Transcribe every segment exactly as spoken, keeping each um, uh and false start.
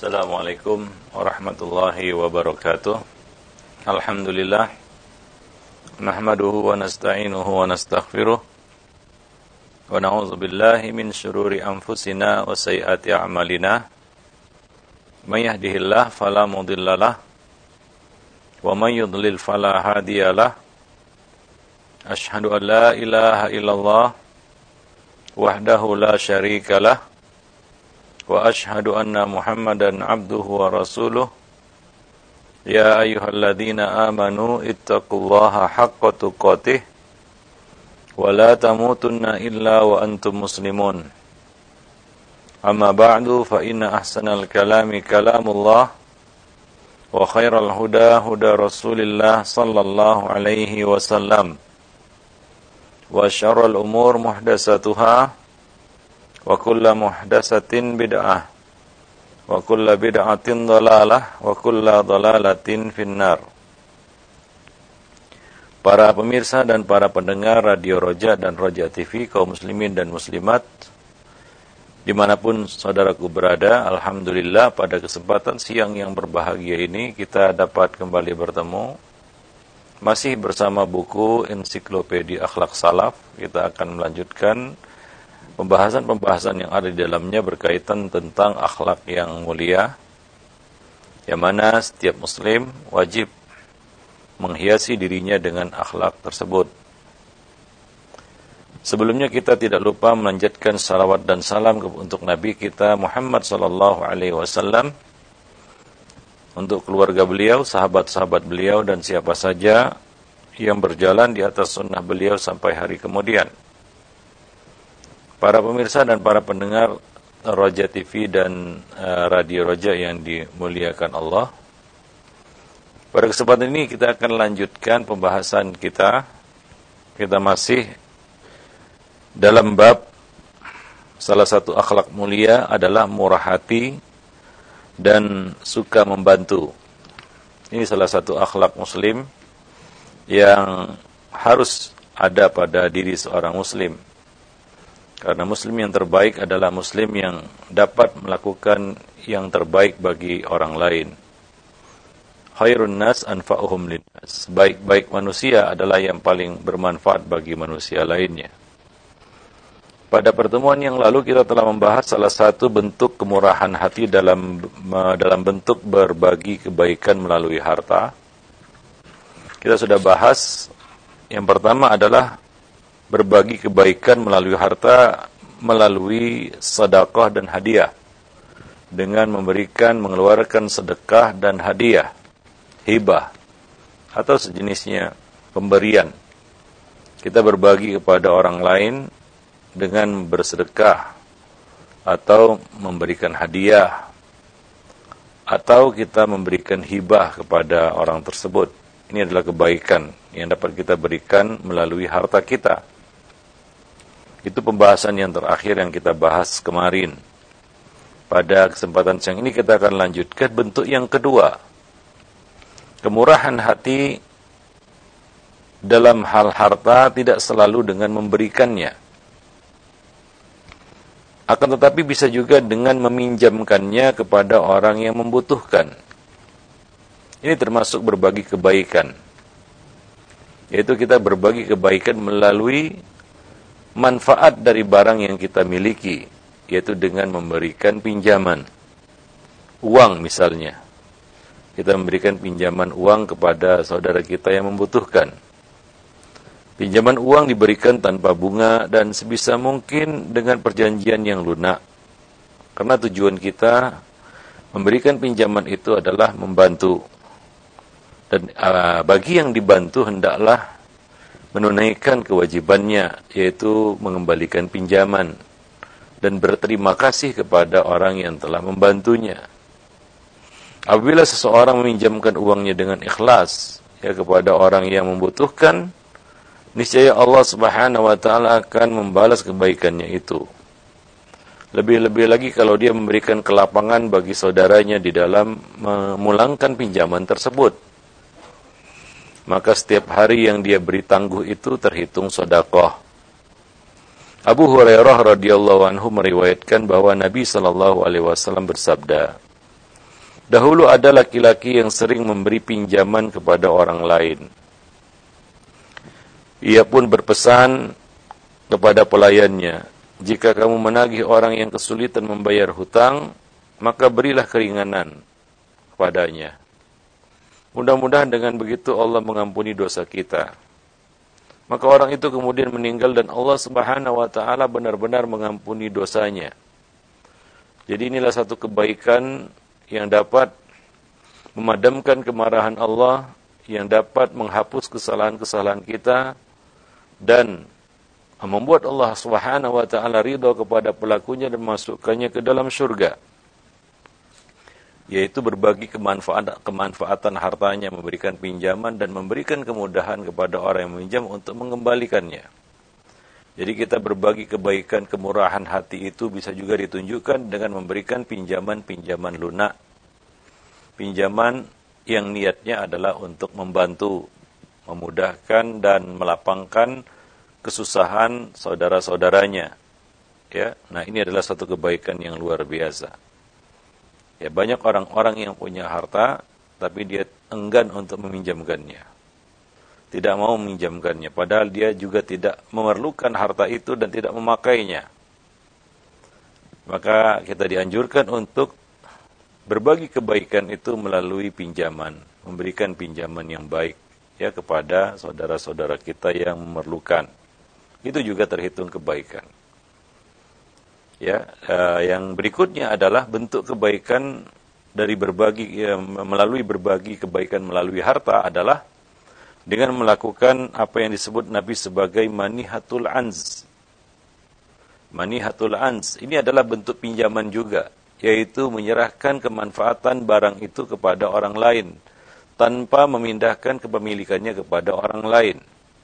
Assalamualaikum warahmatullahi wabarakatuh. Alhamdulillah. Nahmaduhu wa nasta'inuhu wa nastaghfiruh. Wa na'udzu billahi min syururi anfusina wa sayyiati a'malina. May yahdihillahu fala mudhillalah wa may yudlil fala hadiyalah. Asyhadu an la ilaha illallah wahdahu la syarikalah. Wa ashhadu anna Muhammadan abduhu wa rasuluh. Ya ayyuhalladzina amanu ittaqullaha haqqa tuqatih wa la tamutunna illa wa antum muslimun. Amma ba'du fa inna ahsanal kalami kalamullah wa khairal huda huda Rasulillah sallallahu alaihi wasallam. Wa syarrul umur muhdatsatuha wa kullu muhdatsatin bid'ah wa kullu bid'atin dhalalah wa kullu dhalalatin finnar. Para pemirsa dan para pendengar Radio Roja dan Roja T V, kaum muslimin dan muslimat dimanapun saudaraku berada, alhamdulillah pada kesempatan siang yang berbahagia ini kita dapat kembali bertemu masih bersama buku Ensiklopedia Akhlak Salaf. Kita akan melanjutkan pembahasan-pembahasan yang ada di dalamnya berkaitan tentang akhlak yang mulia, yang mana setiap muslim wajib menghiasi dirinya dengan akhlak tersebut. Sebelumnya kita tidak lupa melanjutkan salawat dan salam untuk Nabi kita Muhammad sallallahu alaihi wasallam, untuk keluarga beliau, sahabat-sahabat beliau, dan siapa saja yang berjalan di atas sunnah beliau sampai hari kemudian. Para pemirsa dan para pendengar Roja T V dan uh, Radio Roja yang dimuliakan Allah, pada kesempatan ini kita akan lanjutkan pembahasan kita. Kita masih dalam bab salah satu akhlak mulia adalah murah hati dan suka membantu. Ini salah satu akhlak muslim yang harus ada pada diri seorang muslim. Karena muslim yang terbaik adalah muslim yang dapat melakukan yang terbaik bagi orang lain. Khairun nas anfa'uhum linnas. Baik-baik manusia adalah yang paling bermanfaat bagi manusia lainnya. Pada pertemuan yang lalu kita telah membahas salah satu bentuk kemurahan hati dalam dalam bentuk berbagi kebaikan melalui harta. Kita sudah bahas yang pertama adalah berbagi kebaikan melalui harta, melalui sedekah dan hadiah, dengan memberikan, mengeluarkan sedekah dan hadiah, hibah, atau sejenisnya pemberian. Kita berbagi kepada orang lain dengan bersedekah, atau memberikan hadiah, atau kita memberikan hibah kepada orang tersebut. Ini adalah kebaikan yang dapat kita berikan melalui harta kita. Itu pembahasan yang terakhir yang kita bahas kemarin. Pada kesempatan siang ini kita akan lanjutkan bentuk yang kedua. Kemurahan hati dalam hal harta tidak selalu dengan memberikannya. Akan tetapi bisa juga dengan meminjamkannya kepada orang yang membutuhkan. Ini termasuk berbagi kebaikan. Yaitu kita berbagi kebaikan melalui manfaat dari barang yang kita miliki, yaitu dengan memberikan pinjaman uang misalnya. Kita memberikan pinjaman uang kepada saudara kita yang membutuhkan. Pinjaman uang diberikan tanpa bunga dan sebisa mungkin dengan perjanjian yang lunak. Karena tujuan kita memberikan pinjaman itu adalah membantu. Dan uh, bagi yang dibantu hendaklah menunaikan kewajibannya, yaitu mengembalikan pinjaman dan berterima kasih kepada orang yang telah membantunya. Apabila seseorang meminjamkan uangnya dengan ikhlas ya kepada orang yang membutuhkan, niscaya Allah Subhanahu wa taala akan membalas kebaikannya itu. Lebih-lebih lagi kalau dia memberikan kelapangan bagi saudaranya di dalam memulangkan pinjaman tersebut. Maka setiap hari yang dia beri tangguh itu terhitung sedekah. Abu Hurairah radhiyallahu anhu meriwayatkan bahwa Nabi sallallahu alaihi wasallam bersabda, Dahulu ada laki-laki yang sering memberi pinjaman kepada orang lain. Ia pun berpesan kepada pelayannya, jika kamu menagih orang yang kesulitan membayar hutang, maka berilah keringanan kepadanya. Mudah-mudahan dengan begitu Allah mengampuni dosa kita. Maka orang itu kemudian meninggal dan Allah Subhanahu wa taala benar-benar mengampuni dosanya. Jadi inilah satu kebaikan yang dapat memadamkan kemarahan Allah, yang dapat menghapus kesalahan-kesalahan kita dan membuat Allah Subhanahu wa taala ridha kepada pelakunya dan memasukkannya ke dalam surga. Yaitu berbagi kemanfaatan, kemanfaatan hartanya, memberikan pinjaman dan memberikan kemudahan kepada orang yang meminjam untuk mengembalikannya. Jadi kita berbagi kebaikan, kemurahan hati itu bisa juga ditunjukkan dengan memberikan pinjaman-pinjaman lunak. Pinjaman yang niatnya adalah untuk membantu, memudahkan dan melapangkan kesusahan saudara-saudaranya. Ya, nah ini adalah satu kebaikan yang luar biasa. Ya, banyak orang-orang yang punya harta, tapi dia enggan untuk meminjamkannya. Tidak mau meminjamkannya, padahal dia juga tidak memerlukan harta itu dan tidak memakainya. Maka kita dianjurkan untuk berbagi kebaikan itu melalui pinjaman, memberikan pinjaman yang baik ya kepada saudara-saudara kita yang memerlukan. Itu juga terhitung kebaikan. Ya, uh, yang berikutnya adalah bentuk kebaikan dari berbagi ya, melalui berbagi kebaikan melalui harta adalah dengan melakukan apa yang disebut Nabi sebagai manihatul anz. Manihatul anz ini adalah bentuk pinjaman juga, yaitu menyerahkan kemanfaatan barang itu kepada orang lain tanpa memindahkan kepemilikannya kepada orang lain.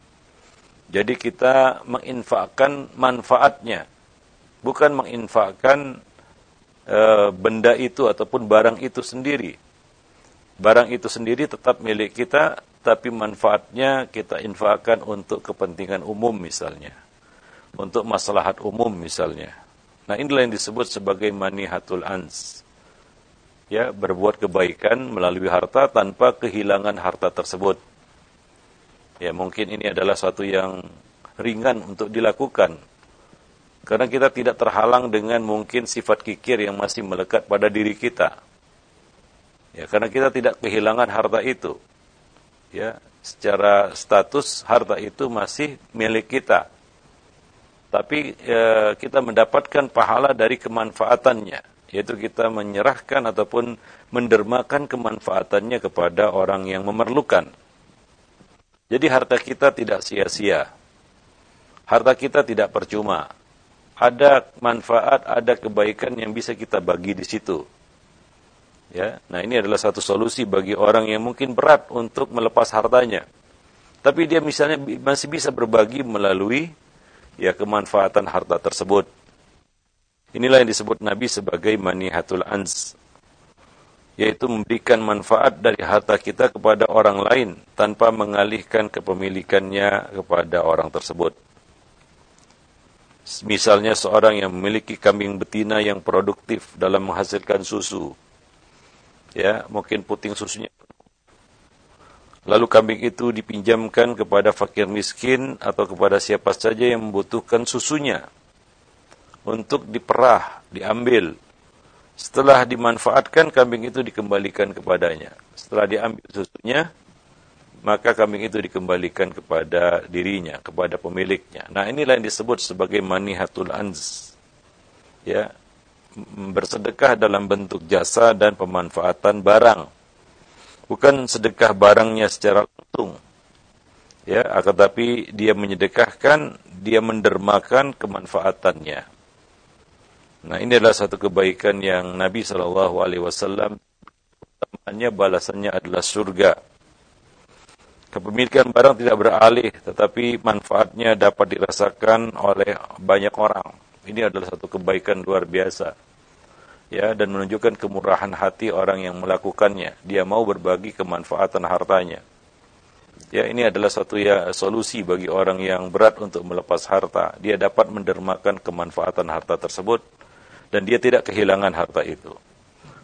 Jadi kita menginfakkan manfaatnya, bukan menginfakkan e, benda itu ataupun barang itu sendiri. Barang itu sendiri tetap milik kita, tapi manfaatnya kita infakkan untuk kepentingan umum misalnya. Untuk maslahat umum misalnya. Nah inilah yang disebut sebagai manihatul ans. Ya, berbuat kebaikan melalui harta tanpa kehilangan harta tersebut. Ya, mungkin ini adalah suatu yang ringan untuk dilakukan. Karena kita tidak terhalang dengan mungkin sifat kikir yang masih melekat pada diri kita. Ya, karena kita tidak kehilangan harta itu. Ya, secara status harta itu masih milik kita. Tapi ya, kita mendapatkan pahala dari kemanfaatannya, yaitu kita menyerahkan ataupun mendermakan kemanfaatannya kepada orang yang memerlukan. Jadi harta kita tidak sia-sia. Harta kita tidak percuma. Ada manfaat, ada kebaikan yang bisa kita bagi di situ. Ya, nah ini adalah satu solusi bagi orang yang mungkin berat untuk melepas hartanya. Tapi dia misalnya masih bisa berbagi melalui ya kemanfaatan harta tersebut. Inilah yang disebut Nabi sebagai manihatul ans, yaitu memberikan manfaat dari harta kita kepada orang lain tanpa mengalihkan kepemilikannya kepada orang tersebut. Misalnya seorang yang memiliki kambing betina yang produktif dalam menghasilkan susu. Ya, mungkin puting susunya. Lalu kambing itu dipinjamkan kepada fakir miskin atau kepada siapa saja yang membutuhkan susunya untuk diperah, diambil. Setelah dimanfaatkan, kambing itu dikembalikan kepadanya. Setelah diambil susunya, maka kambing itu dikembalikan kepada dirinya, kepada pemiliknya. Nah, inilah yang disebut sebagai manihatul anz. Ya, bersedekah dalam bentuk jasa dan pemanfaatan barang. Bukan sedekah barangnya secara langsung. Ya, akan tapi dia menyedekahkan, dia mendermakan kemanfaatannya. Nah, ini adalah satu kebaikan yang Nabi shallallahu alaihi wasallam utamanya balasannya adalah surga. Kepemilikan barang tidak beralih, tetapi manfaatnya dapat dirasakan oleh banyak orang. Ini adalah satu kebaikan luar biasa. Ya, dan menunjukkan kemurahan hati orang yang melakukannya. Dia mau berbagi kemanfaatan hartanya. Ya, ini adalah satu ya solusi bagi orang yang berat untuk melepas harta. Dia dapat mendermakan kemanfaatan harta tersebut dan dia tidak kehilangan harta itu.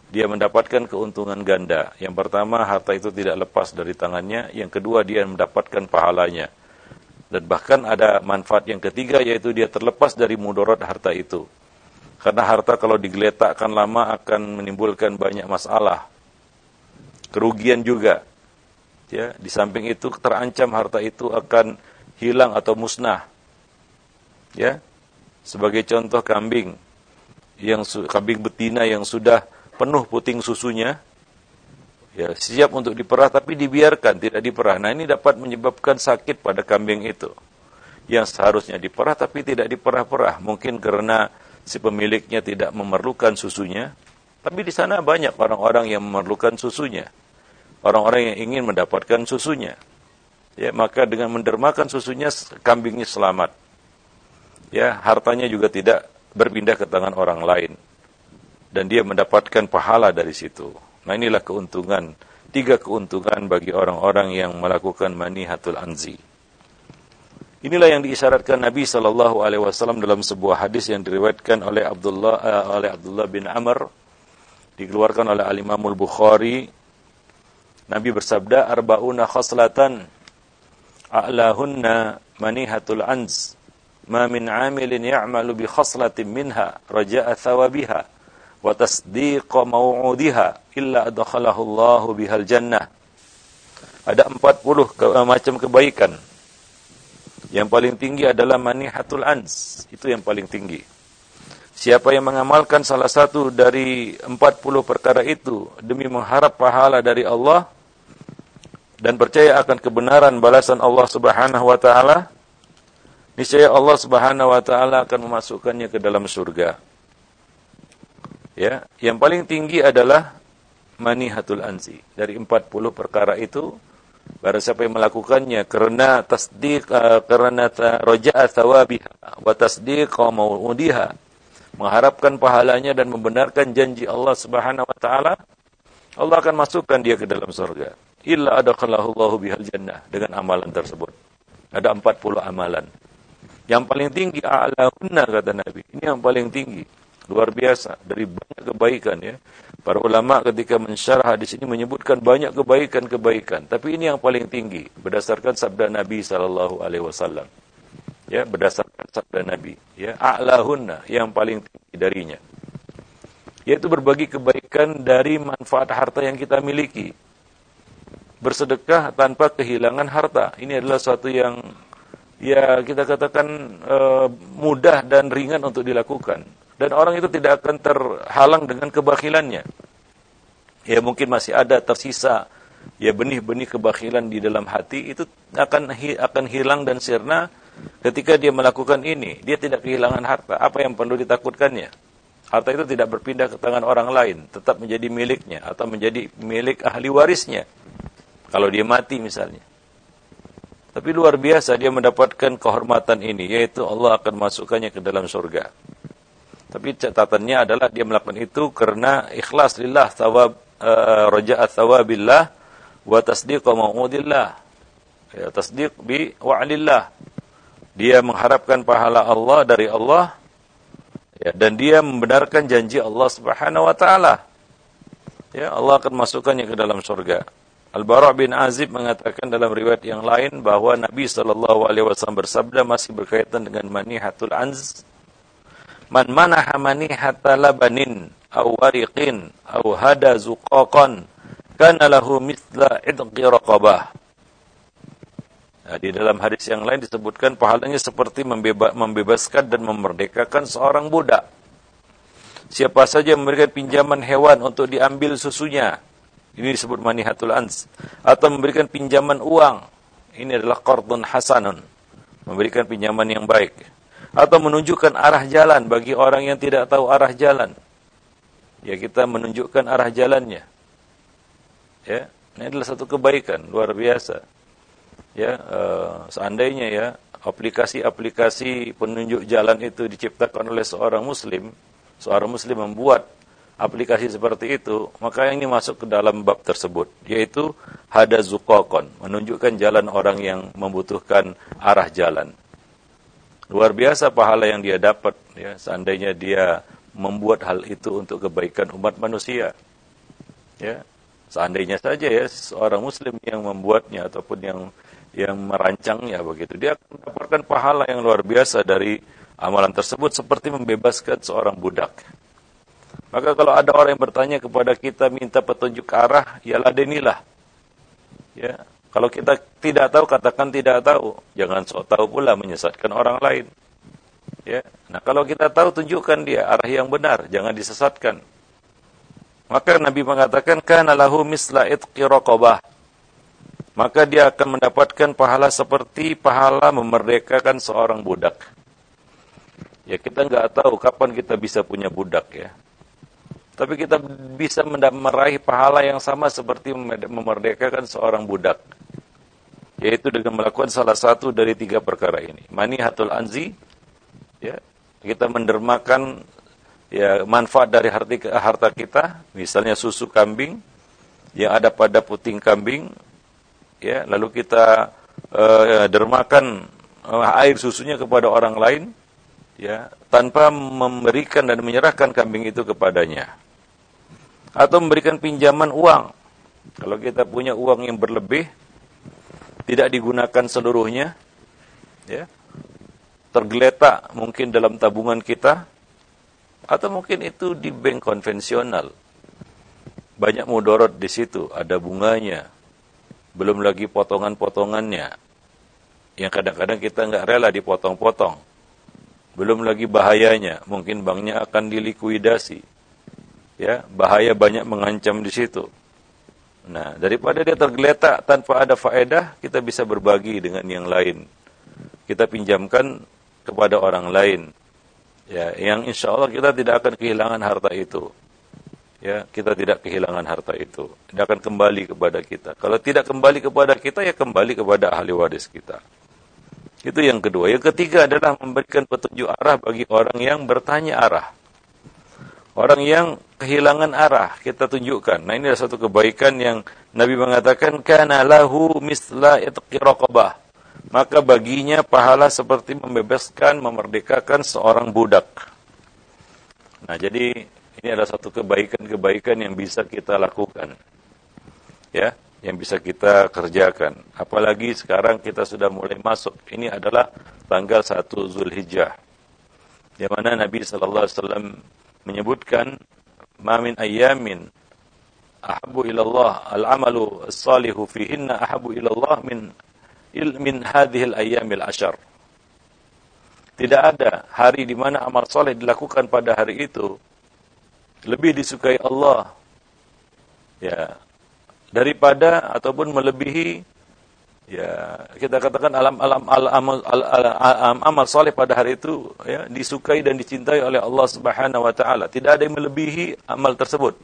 dia mendapatkan keuntungan ganda. Yang pertama, harta itu tidak lepas dari tangannya. Yang kedua, dia mendapatkan pahalanya. Dan bahkan ada manfaat yang ketiga, yaitu dia terlepas dari mudarat harta itu. Karena harta kalau digeletakkan lama akan menimbulkan banyak masalah. Kerugian juga. Ya, di samping itu terancam harta itu akan hilang atau musnah. Ya, sebagai contoh kambing yang kambing betina yang sudah penuh puting susunya, ya siap untuk diperah tapi dibiarkan tidak diperah. Nah, ini dapat menyebabkan sakit pada kambing itu. Yang seharusnya diperah tapi tidak diperah-perah, mungkin karena si pemiliknya tidak memerlukan susunya. Tapi di sana banyak orang-orang yang memerlukan susunya. Orang-orang yang ingin mendapatkan susunya. Ya, maka dengan mendermakan susunya kambingnya selamat. Ya, hartanya juga tidak berpindah ke tangan orang lain. Dan dia mendapatkan pahala dari situ. Nah, inilah keuntungan, tiga keuntungan bagi orang-orang yang melakukan manihatul anzi. Inilah yang diisyaratkan Nabi sallallahu alaihi wasallam dalam sebuah hadis yang diriwayatkan oleh Abdullah uh, oleh Abdullah bin Amr, dikeluarkan oleh Al-Imam Al-Bukhari. Nabi bersabda, arba'una khaslatan a'lahunna manihatul anz. Ma min 'amilin ya'malu bi khaslatin minha raja'a thawabiha wa tasdiqa maw'udiha illa adkhalahu Allahu bihal jannah. Ada empat puluh ke, uh, macam kebaikan. Yang paling tinggi adalah manihatul ans. Itu yang paling tinggi. Siapa yang mengamalkan salah satu dari empat puluh perkara itu demi mengharap pahala dari Allah dan percaya akan kebenaran balasan Allah Subhanahu wa taala, niscaya Allah Subhanahu wa taala akan memasukkannya ke dalam surga. Ya, yang paling tinggi adalah manihatul anzi. Dari empat puluh perkara itu, barang siapa yang melakukannya karena tasdiq uh, karena raja'a thawabiha wa tasdiqa maw'udiha, mengharapkan pahalanya dan membenarkan janji Allah Subhanahu wa taala, Allah akan masukkan dia ke dalam surga. Illa adkhalahu Allahu bihal jannah, dengan amalan tersebut. Ada empat puluh amalan. Yang paling tinggi a'lahunna, kata Nabi. Ini yang paling tinggi. Luar biasa, dari banyak kebaikan ya. Para ulama ketika mensyarah hadis ini menyebutkan banyak kebaikan-kebaikan, tapi ini yang paling tinggi berdasarkan sabda Nabi sallallahu alaihi wasallam. Ya, berdasarkan sabda Nabi, ya, a'lahunna, yang paling tinggi darinya. Yaitu berbagi kebaikan dari manfaat harta yang kita miliki. Bersedekah tanpa kehilangan harta. Ini adalah suatu yang ya kita katakan e, mudah dan ringan untuk dilakukan. Dan orang itu tidak akan terhalang dengan kebakhilannya. Ya mungkin masih ada tersisa ya benih-benih kebakhilan di dalam hati, itu akan akan hilang dan sirna ketika dia melakukan ini. Dia tidak kehilangan harta. Apa yang perlu ditakutkannya? Harta itu tidak berpindah ke tangan orang lain, tetap menjadi miliknya atau menjadi milik ahli warisnya. Kalau dia mati misalnya. Tapi luar biasa dia mendapatkan kehormatan ini, yaitu Allah akan masukkannya ke dalam surga. Tapi catatannya adalah dia melakukan itu karena ikhlas lillah, thawab, uh, raja'at thawabillah wa tasdiq mau'udillah. Ya, tasdiq bi wa'lillah. Dia mengharapkan pahala Allah dari Allah, ya, dan dia membenarkan janji Allah Subhanahu wa taala. Ya, Allah akan masukkannya ke dalam surga. Al-Bara' bin Azib mengatakan dalam riwayat yang lain bahwa Nabi sallallahu alaihi wasallam bersabda, masih berkaitan dengan manihatul anz, man manaha manihata labanin aw wariqin aw hada zuqaqan kana lahu mithla idqi raqabah. Nah, di dalam hadis yang lain disebutkan pahalanya seperti membeba- membebaskan dan memerdekakan seorang budak. Siapa saja memberikan pinjaman hewan untuk diambil susunya, ini disebut manihatul ans, atau memberikan pinjaman uang, ini adalah qardun hasanun, memberikan pinjaman yang baik, atau menunjukkan arah jalan bagi orang yang tidak tahu arah jalan, ya kita menunjukkan arah jalannya, ya ini adalah satu kebaikan luar biasa. Ya, uh, seandainya ya aplikasi-aplikasi penunjuk jalan itu diciptakan oleh seorang muslim, seorang muslim membuat aplikasi seperti itu, maka ini masuk ke dalam bab tersebut, yaitu hada zuqaqan, menunjukkan jalan orang yang membutuhkan arah jalan. Luar biasa pahala yang dia dapat ya, seandainya dia membuat hal itu untuk kebaikan umat manusia. Ya, seandainya saja ya seorang muslim yang membuatnya ataupun yang yang merancangnya begitu, dia akan mendapatkan pahala yang luar biasa dari amalan tersebut seperti membebaskan seorang budak. Maka kalau ada orang yang bertanya kepada kita minta petunjuk arah, ya ladenilah. Ya, kalau kita tidak tahu katakan tidak tahu, jangan sok tahu pula menyesatkan orang lain. Ya, nah kalau kita tahu tunjukkan dia arah yang benar, jangan disesatkan. Maka Nabi mengatakan kana lahu misla itqi raqabah. Maka dia akan mendapatkan pahala seperti pahala memerdekakan seorang budak. Ya kita nggak tahu kapan kita bisa punya budak ya. Tapi kita bisa meraih pahala yang sama seperti memerdekakan seorang budak. Yaitu dengan melakukan salah satu dari tiga perkara ini. Manihatul anzi, ya, kita mendermakan ya manfaat dari harta kita, misalnya susu kambing yang ada pada puting kambing, ya, lalu kita uh, dermakan uh, air susunya kepada orang lain, ya, tanpa memberikan dan menyerahkan kambing itu kepadanya. Atau memberikan pinjaman uang. Kalau kita punya uang yang berlebih, tidak digunakan seluruhnya, ya, tergeletak mungkin dalam tabungan kita, atau mungkin itu di bank konvensional. Banyak mudorot di situ, ada bunganya, belum lagi potongan-potongannya, yang kadang-kadang kita nggak rela dipotong-potong. Belum lagi bahayanya, mungkin banknya akan dilikuidasi. Ya, bahaya banyak mengancam di situ. Nah, daripada dia tergeletak tanpa ada faedah, kita bisa berbagi dengan yang lain. Kita pinjamkan kepada orang lain. Ya, yang insya Allah kita tidak akan kehilangan harta itu. Ya, kita tidak kehilangan harta itu. Dia akan kembali kepada kita. Kalau tidak kembali kepada kita, ya kembali kepada ahli waris kita. Itu yang kedua. Yang ketiga adalah memberikan petunjuk arah bagi orang yang bertanya arah. Orang yang kehilangan arah, kita tunjukkan. Nah, ini adalah satu kebaikan yang Nabi mengatakan, kana lahu misla itqi raqabah. Maka baginya pahala seperti membebaskan, memerdekakan seorang budak. Nah, jadi ini adalah satu kebaikan-kebaikan yang bisa kita lakukan. Ya, yang bisa kita kerjakan. Apalagi sekarang kita sudah mulai masuk. Ini adalah tanggal satu Zulhijjah. Di mana Nabi sallallahu alaihi wasallam menyebutkan ma min ayyamin ahabbu ila Allah al-amalu as-salihu fihinna ahabbu ila Allah min il min hadhihi al-ayyamil ashar. Tidak ada hari di mana amal soleh dilakukan pada hari itu lebih disukai Allah ya daripada ataupun melebihi ya kita katakan alam alam amal alam amal soleh pada hari itu ya disukai dan dicintai oleh Allah Subhanahu wa taala. Tidak ada yang melebihi amal tersebut.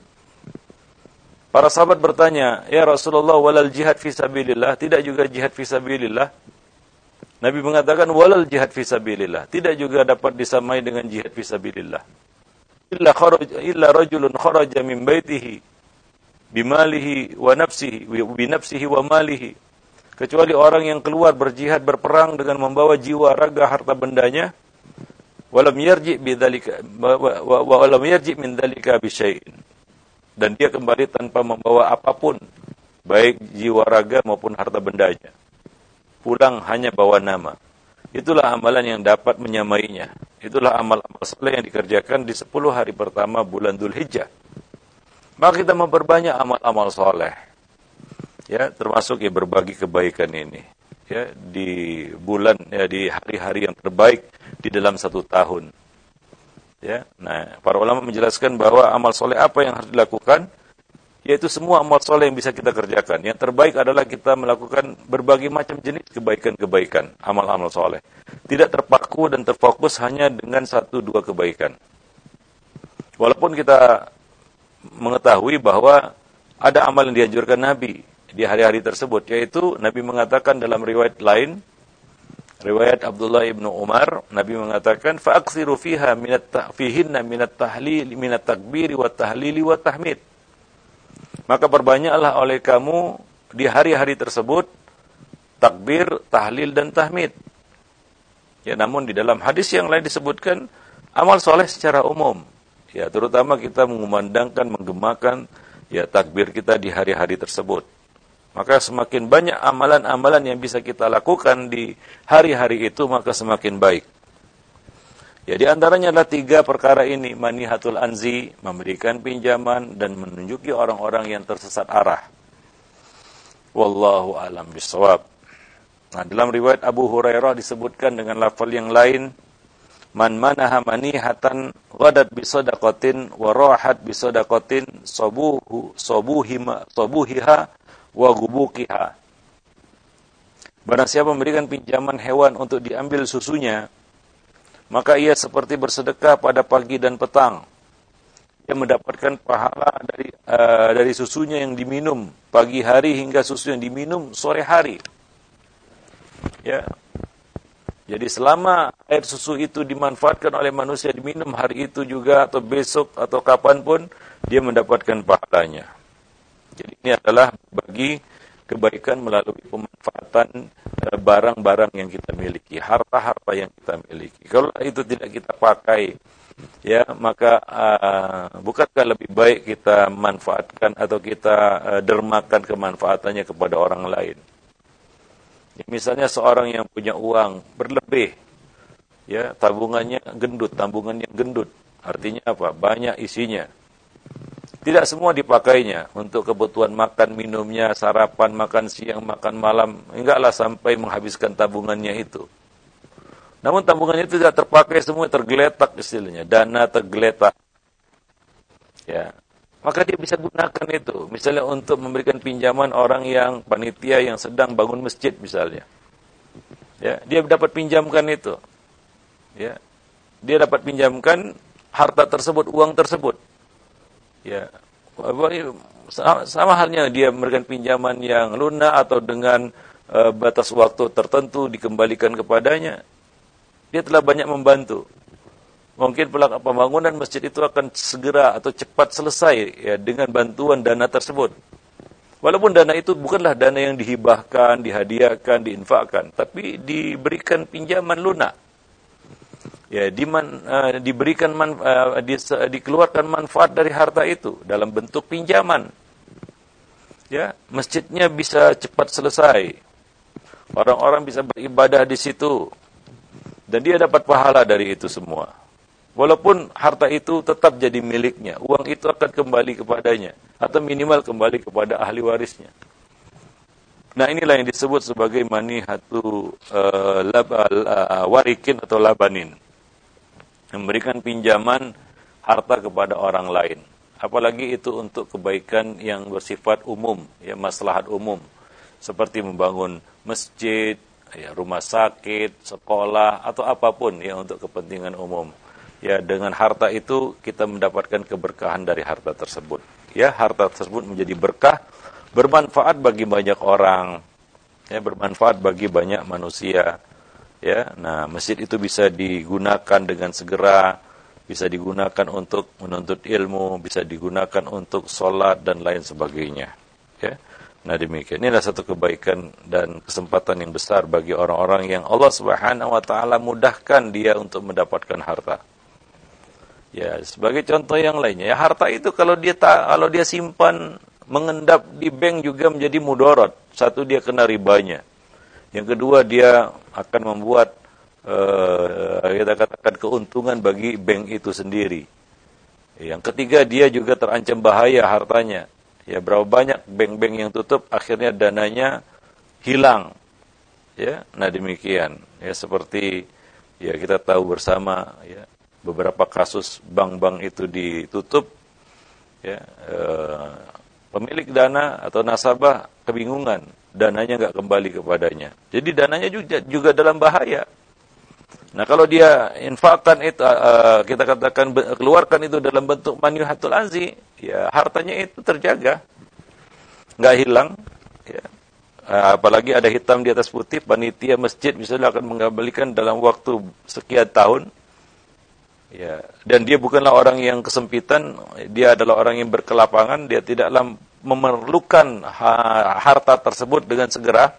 Para sahabat bertanya, "Ya Rasulullah, walal jihad fi sabilillah?" Tidak juga jihad fi sabilillah. Nabi mengatakan walal jihad fi sabilillah. Tidak juga dapat disamai dengan jihad fi sabilillah. Illa kharaj illa rajulun kharaja min baitihi bimalihi wa nafsihi bi nafsihi wa malihi. Kecuali orang yang keluar berjihad berperang dengan membawa jiwa raga harta bendanya, walam yarji bidzalika walam yarji min dzalika bi syai'in. Dan dia kembali tanpa membawa apapun, baik jiwa raga maupun harta bendanya. Pulang hanya bawa nama. Itulah amalan yang dapat menyamainya. Itulah amal-amal saleh yang dikerjakan di sepuluh hari pertama bulan Dzulhijjah. Maka kita memperbanyak amal-amal saleh. Ya, termasuk ya berbagi kebaikan ini. Ya, di bulan ya di hari-hari yang terbaik di dalam satu tahun. Ya, nah, para ulama menjelaskan bahwa amal soleh apa yang harus dilakukan, yaitu semua amal soleh yang bisa kita kerjakan. Yang terbaik adalah kita melakukan berbagai macam jenis kebaikan-kebaikan, amal-amal soleh. Tidak terpaku dan terfokus hanya dengan satu dua kebaikan. Walaupun kita mengetahui bahwa ada amal yang dianjurkan Nabi di hari-hari tersebut, yaitu Nabi mengatakan dalam riwayat lain, riwayat Abdullah ibnu Umar, Nabi mengatakan fa'aksiru fiha minat fihinna minat tahlil minat takbiri wa tahlili wa tahmid. Maka perbanyaklah oleh kamu di hari-hari tersebut takbir, tahlil dan tahmid. Ya, namun di dalam hadis yang lain disebutkan amal soleh secara umum. Ya, terutama kita mengumandangkan, menggemakan ya takbir kita di hari-hari tersebut. Maka semakin banyak amalan-amalan yang bisa kita lakukan di hari-hari itu, maka semakin baik. Ya, di antaranya adalah tiga perkara ini, manihatul anzi, memberikan pinjaman dan menunjuki orang-orang yang tersesat arah. Wallahu a'lam bishawab. Nah, dalam riwayat Abu Hurairah disebutkan dengan lafal yang lain, man manaha manihatan ghadat bisadaqatin wa rahat bisadaqatin sabuhu sabuhima sabuhiha wa gubukiha. Barang siapa memberikan pinjaman hewan untuk diambil susunya, maka ia seperti bersedekah pada pagi dan petang. Ia mendapatkan pahala dari uh, dari susunya yang diminum pagi hari hingga susu yang diminum sore hari. Ya. Jadi selama air susu itu dimanfaatkan oleh manusia, diminum hari itu juga atau besok atau kapanpun, dia mendapatkan pahalanya. Jadi ini adalah bagi kebaikan melalui pemanfaatan barang-barang yang kita miliki, harta-harta yang kita miliki. Kalau itu tidak kita pakai, ya maka uh, bukankah lebih baik kita manfaatkan atau kita uh, dermakan kemanfaatannya kepada orang lain? Ya, misalnya seorang yang punya uang berlebih, ya tabungannya gendut, tabungannya gendut, artinya apa? Banyak isinya. Tidak semua dipakainya untuk kebutuhan makan, minumnya, sarapan, makan siang, makan malam. Enggaklah sampai menghabiskan tabungannya itu. Namun tabungannya itu tidak terpakai semua, tergeletak istilahnya. Dana tergeletak. Ya. Maka dia bisa gunakan itu. Misalnya untuk memberikan pinjaman orang yang panitia yang sedang bangun masjid misalnya. Ya, dia dapat pinjamkan itu. Ya. Dia dapat pinjamkan harta tersebut, uang tersebut. Ya, sama, sama halnya dia memberikan pinjaman yang lunak atau dengan uh, batas waktu tertentu dikembalikan kepadanya. Dia telah banyak membantu. Mungkin pembangunan masjid itu akan segera atau cepat selesai ya dengan bantuan dana tersebut. Walaupun dana itu bukanlah dana yang dihibahkan, dihadiahkan, diinfakkan, tapi diberikan pinjaman lunak. Ya, diman, uh, diberikan man, uh, di, uh, dikeluarkan manfaat dari harta itu dalam bentuk pinjaman. Ya, masjidnya bisa cepat selesai. Orang-orang bisa beribadah di situ. Dan dia dapat pahala dari itu semua. Walaupun harta itu tetap jadi miliknya, uang itu akan kembali kepadanya atau minimal kembali kepada ahli warisnya. Nah, inilah yang disebut sebagai manihatu uh, lab, uh, warikin atau labanin. Memberikan pinjaman harta kepada orang lain. Apalagi itu untuk kebaikan yang bersifat umum, ya maslahat umum. Seperti membangun masjid, ya rumah sakit, sekolah, atau apapun ya untuk kepentingan umum. Ya dengan harta itu kita mendapatkan keberkahan dari harta tersebut. Ya harta tersebut menjadi berkah, bermanfaat bagi banyak orang, ya bermanfaat bagi banyak manusia. Ya, nah masjid itu bisa digunakan dengan segera, bisa digunakan untuk menuntut ilmu, bisa digunakan untuk sholat dan lain sebagainya. Ya, nah demikian. Ini adalah satu kebaikan dan kesempatan yang besar bagi orang-orang yang Allah Subhanahu Wa Taala mudahkan dia untuk mendapatkan harta. Ya, sebagai contoh yang lainnya, ya harta itu kalau dia tak, kalau dia simpan mengendap di bank juga menjadi mudarat. Satu dia kena ribanya. Yang kedua dia akan membuat uh, kita katakan keuntungan bagi bank itu sendiri. Yang ketiga dia juga terancam bahaya hartanya. Ya berapa banyak bank-bank yang tutup akhirnya dananya hilang. Ya, nah demikian. Ya seperti ya kita tahu bersama ya beberapa kasus bank-bank itu ditutup. Ya uh, pemilik dana atau nasabah kebingungan. Dananya nggak kembali kepadanya. Jadi dananya juga juga dalam bahaya. Nah kalau dia infakkan itu, uh, kita katakan keluarkan itu dalam bentuk manihatul anzi, ya hartanya itu terjaga, nggak hilang. Ya. Uh, apalagi ada hitam di atas putih, panitia masjid misalnya akan mengembalikan dalam waktu sekian tahun. Ya. Dan dia bukanlah orang yang kesempitan, dia adalah orang yang berkelapangan, dia tidaklah memerlukan harta tersebut dengan segera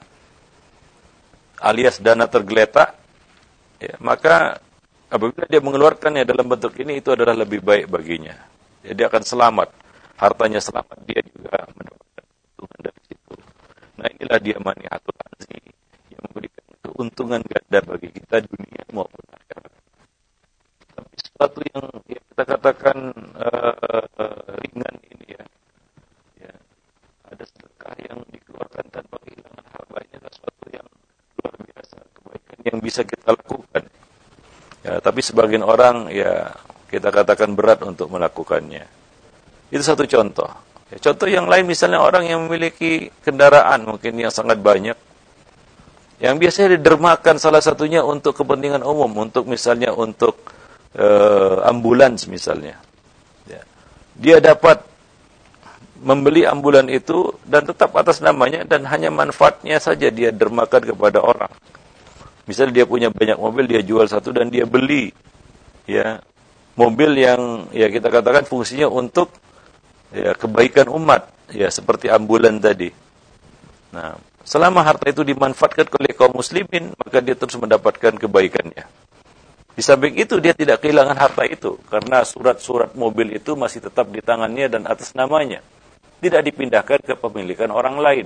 alias dana tergeletak ya, maka apabila dia mengeluarkannya dalam bentuk ini itu adalah lebih baik baginya ya, dia akan selamat hartanya selamat, dia juga mendapatkan keuntungan dari situ. Nah, inilah dia manihatul anzi, yang memberikan keuntungan ganda bagi kita dunia maupun akhirat. Tapi sesuatu yang ya, kita katakan uh, uh, ringan ini ya, ya, ada sedekah yang dikeluarkan tanpa kehilangan harta, ini adalah sesuatu yang luar biasa, kebaikan yang bisa kita lakukan. Ya, tapi sebagian orang ya kita katakan berat untuk melakukannya. Itu satu contoh. Ya, contoh yang lain misalnya orang yang memiliki kendaraan mungkin yang sangat banyak, yang biasanya didermakan salah satunya untuk kepentingan umum, untuk misalnya untuk uh, ambulans misalnya. Ya. Dia dapat membeli ambulan itu dan tetap atas namanya dan hanya manfaatnya saja dia dermakan kepada orang. Misalnya dia punya banyak mobil, dia jual satu dan dia beli ya mobil yang ya kita katakan fungsinya untuk ya kebaikan umat, ya seperti ambulan tadi. Nah, selama harta itu dimanfaatkan oleh kaum muslimin, maka dia terus mendapatkan kebaikannya. Di samping itu dia tidak kehilangan harta itu karena surat-surat mobil itu masih tetap di tangannya dan atas namanya. Tidak dipindahkan ke pemilikan orang lain.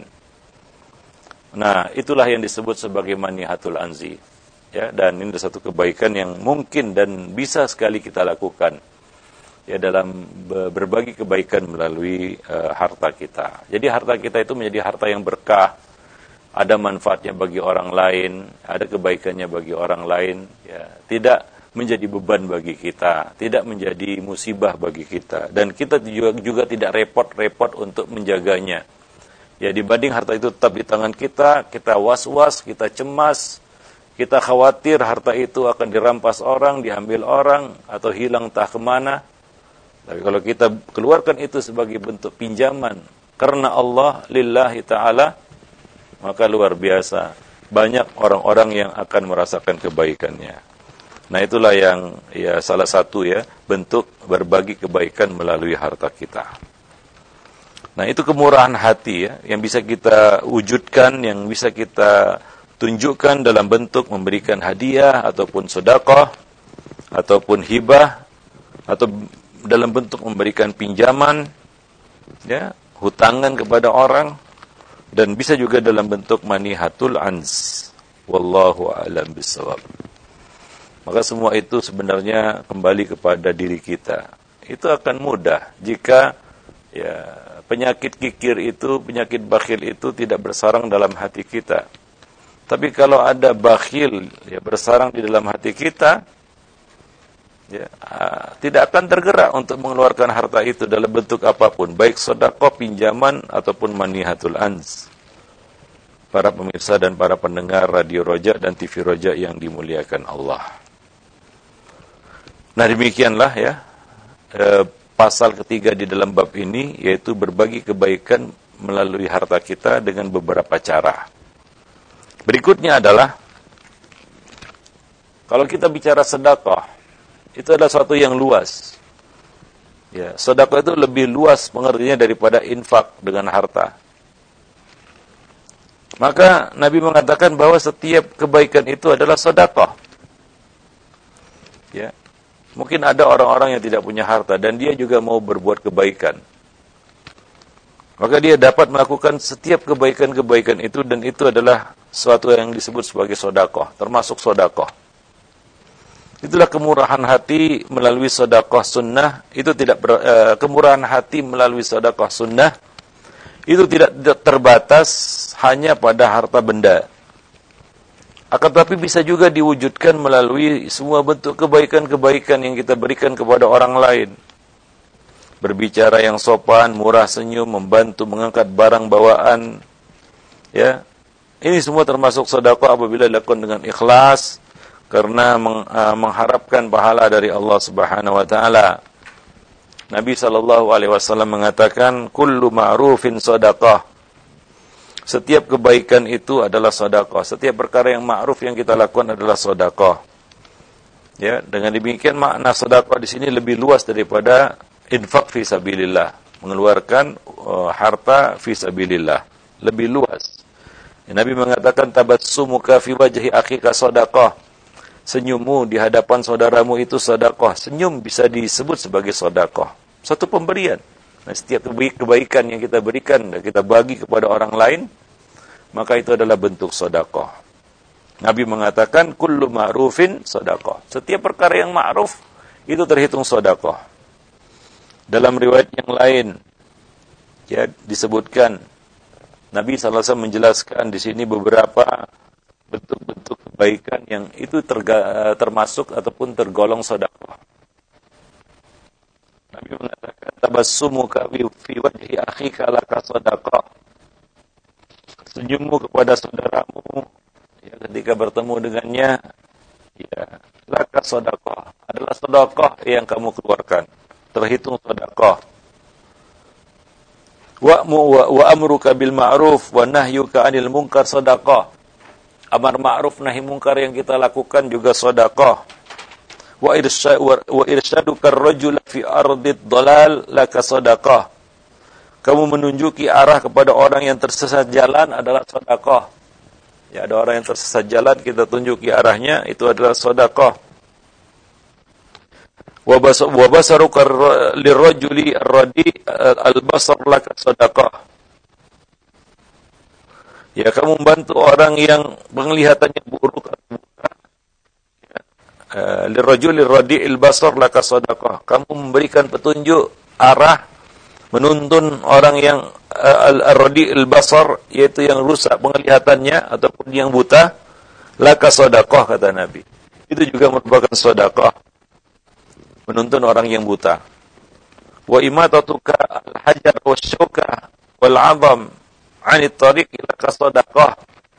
Nah, itulah yang disebut sebagai manihatul anzi. Ya, dan ini adalah satu kebaikan yang mungkin dan bisa sekali kita lakukan ya dalam berbagi kebaikan melalui uh, harta kita. Jadi harta kita itu menjadi harta yang berkah, ada manfaatnya bagi orang lain, ada kebaikannya bagi orang lain, ya, tidak menjadi beban bagi kita, tidak menjadi musibah bagi kita, dan kita juga, juga tidak repot-repot untuk menjaganya. Ya, dibanding harta itu tetap di tangan kita, kita was-was, kita cemas, kita khawatir harta itu akan dirampas orang, diambil orang, atau hilang entah kemana. Tapi kalau kita keluarkan itu sebagai bentuk pinjaman karena Allah, lillahi ta'ala, maka luar biasa. Banyak orang-orang yang akan merasakan kebaikannya. Nah, itulah yang ya salah satu ya bentuk berbagi kebaikan melalui harta kita. Nah, itu kemurahan hati ya yang bisa kita wujudkan, yang bisa kita tunjukkan dalam bentuk memberikan hadiah ataupun sedekah ataupun hibah atau dalam bentuk memberikan pinjaman ya, hutangan kepada orang, dan bisa juga dalam bentuk manihatul anz. Wallahu a'lam bishawab. Maka semua itu sebenarnya kembali kepada diri kita. Itu akan mudah jika ya penyakit kikir itu, penyakit bakhil itu tidak bersarang dalam hati kita. Tapi kalau ada bakhil ya bersarang di dalam hati kita, ya, uh, tidak akan tergerak untuk mengeluarkan harta itu dalam bentuk apapun, baik sedekah, pinjaman ataupun manihatul anz. Para pemirsa dan para pendengar Radio Roja dan T V Roja yang dimuliakan Allah. Nah, demikianlah ya eh, pasal ketiga di dalam bab ini, yaitu berbagi kebaikan melalui harta kita dengan beberapa cara. Berikutnya adalah kalau kita bicara sedekah, itu adalah sesuatu yang luas. Ya, sedekah itu lebih luas pengertiannya daripada infak dengan harta. Maka Nabi mengatakan bahwa setiap kebaikan itu adalah sedekah. Ya. Mungkin ada orang-orang yang tidak punya harta dan dia juga mau berbuat kebaikan. Maka dia dapat melakukan setiap kebaikan-kebaikan itu, dan itu adalah sesuatu yang disebut sebagai sedekah, termasuk sedekah. Itulah kemurahan hati melalui sedekah sunnah. Itu tidak ber, uh, kemurahan hati melalui sedekah sunnah itu tidak, tidak terbatas hanya pada harta benda. Akan tetapi bisa juga diwujudkan melalui semua bentuk kebaikan-kebaikan yang kita berikan kepada orang lain. Berbicara yang sopan, murah senyum, membantu mengangkat barang bawaan. Ya. Ini semua termasuk sedekah apabila dilakukan dengan ikhlas karena meng, uh, mengharapkan pahala dari Allah Subhanahu wa taala. Nabi sallallahu alaihi wasallam mengatakan, kullu ma'rufin sedekah. Setiap kebaikan itu adalah sedekah. Setiap perkara yang ma'ruf yang kita lakukan adalah sedekah. Ya, dengan demikian makna sedekah di sini lebih luas daripada infak fi sabilillah, mengeluarkan uh, harta fi sabilillah, lebih luas. Ya, Nabi mengatakan tabassumuka fi wajhi akhika sedekah. Senyummu di hadapan saudaramu itu sedekah. Senyum bisa disebut sebagai sedekah, satu pemberian. Nah, setiap kebaikan yang kita berikan dan kita bagi kepada orang lain, maka itu adalah bentuk sedekah. Nabi mengatakan kullu ma'rufin sedekah. Setiap perkara yang ma'ruf itu terhitung sedekah. Dalam riwayat yang lain ya disebutkan Nabi sallallahu alaihi wasallam menjelaskan di sini beberapa bentuk-bentuk kebaikan yang itu terga, termasuk ataupun tergolong sedekah. Nabi mengatakan tabassumuka fi wajhi akhika laka sedekah. Senyummu kepada saudaramu ya, ketika bertemu dengannya ya laka sedekah, adalah sedekah yang kamu keluarkan, terhitung sedekah. Wa'mu wa, wa amruka bil ma'ruf wa nahyuka 'anil munkar sedekah. Amar ma'ruf nahi munkar yang kita lakukan juga sedekah. Wa irsyad wa irsyaduka ar-rajul fi ardid dhalal laka sedekah. Kamu menunjuki arah kepada orang yang tersesat jalan adalah sedekah. Ya, ada orang yang tersesat jalan, kita tunjuki arahnya, itu adalah sedekah. Wa basaruka lirrajuli ar-radi al-basar laka sedekah. Ya, kamu membantu orang yang penglihatannya buruk atau buta. Lirrajuli ar-radi al-basar laka sedekah. Kamu memberikan petunjuk arah, menuntun orang yang al-radi al-basar, yaitu yang rusak penglihatannya ataupun yang buta, laka sedekah, kata Nabi. Itu juga merupakan sedekah, menuntun orang yang buta. Wa imatatuka al-hajar wasyauka wal 'azam 'anit tariq laka sedekah.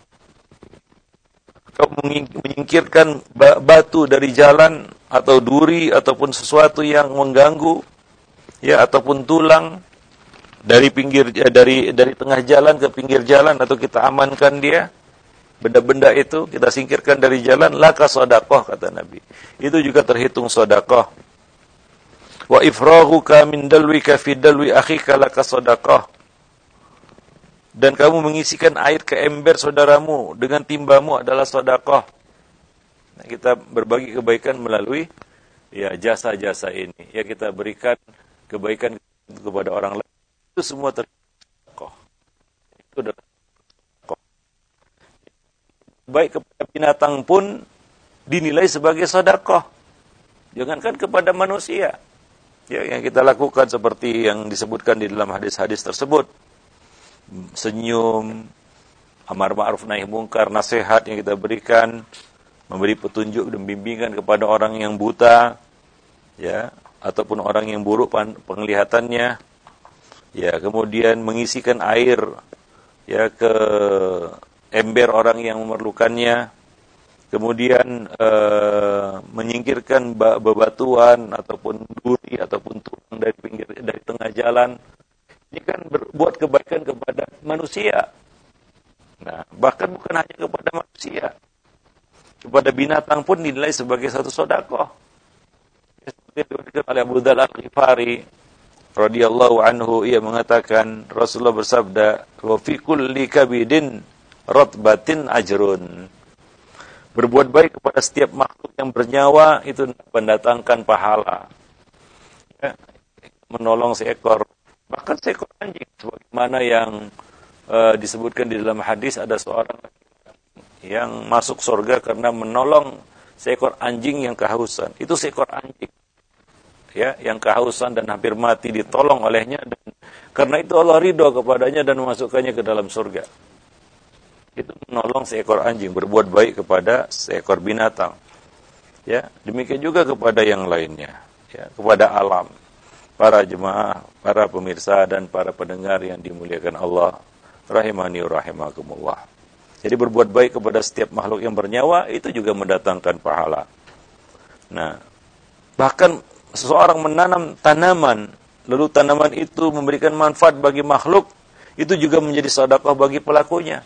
Kamu menyingkirkan batu dari jalan atau duri ataupun sesuatu yang mengganggu ya, ataupun tulang dari pinggir dari dari tengah jalan ke pinggir jalan, atau kita amankan dia, benda-benda itu kita singkirkan dari jalan, laka sedekah, kata Nabi. Itu juga terhitung sedekah. Wa ifraghuka min dalwika fi dalwi akhika laka sedekah. Dan kamu mengisikan air ke ember saudaramu dengan timbamu adalah sedekah. Nah, kita berbagi kebaikan melalui ya jasa-jasa ini. Ya, kita berikan kebaikan kepada orang lain, itu semua tersedekah. Itu adalah sedekah. Baik kepada binatang pun dinilai sebagai sedekah. Jangankan kepada manusia. Ya, yang kita lakukan seperti yang disebutkan di dalam hadis-hadis tersebut. Senyum, amar ma'ruf nahi munkar, nasihat yang kita berikan, memberi petunjuk dan bimbingan kepada orang yang buta, ya, ataupun orang yang buruk penglihatannya, ya, kemudian mengisikan air ya ke ember orang yang memerlukannya, kemudian eh, menyingkirkan bebatuan ataupun duri ataupun tulang dari pinggir dari tengah jalan. Ini kan berbuat kebaikan kepada manusia. Nah, bahkan bukan hanya kepada manusia, kepada binatang pun dinilai sebagai satu sedekah. Seperti dikatakan oleh Abu Dzar Al-Ghifari radhiyallahu anhu, ia mengatakan Rasulullah bersabda, "Wa fi kulli kabidin ratbatin ajrun." Berbuat baik kepada setiap makhluk yang bernyawa itu mendatangkan pahala. Ya, menolong seekor, bahkan seekor anjing, sebagaimana yang uh, disebutkan di dalam hadis, ada seorang yang masuk surga karena menolong seekor anjing yang kehausan. Itu seekor anjing ya yang kehausan dan hampir mati, ditolong olehnya, dan karena itu Allah ridho kepadanya dan memasukkannya ke dalam surga. Itu menolong seekor anjing, berbuat baik kepada seekor binatang. Ya, demikian juga kepada yang lainnya, ya, kepada alam. Para jemaah, para pemirsa dan para pendengar yang dimuliakan Allah, rahimani wa rahimakumullah. Jadi berbuat baik kepada setiap makhluk yang bernyawa itu juga mendatangkan pahala. Nah, bahkan seseorang menanam tanaman, lalu tanaman itu memberikan manfaat bagi makhluk, itu juga menjadi sedekah bagi pelakunya.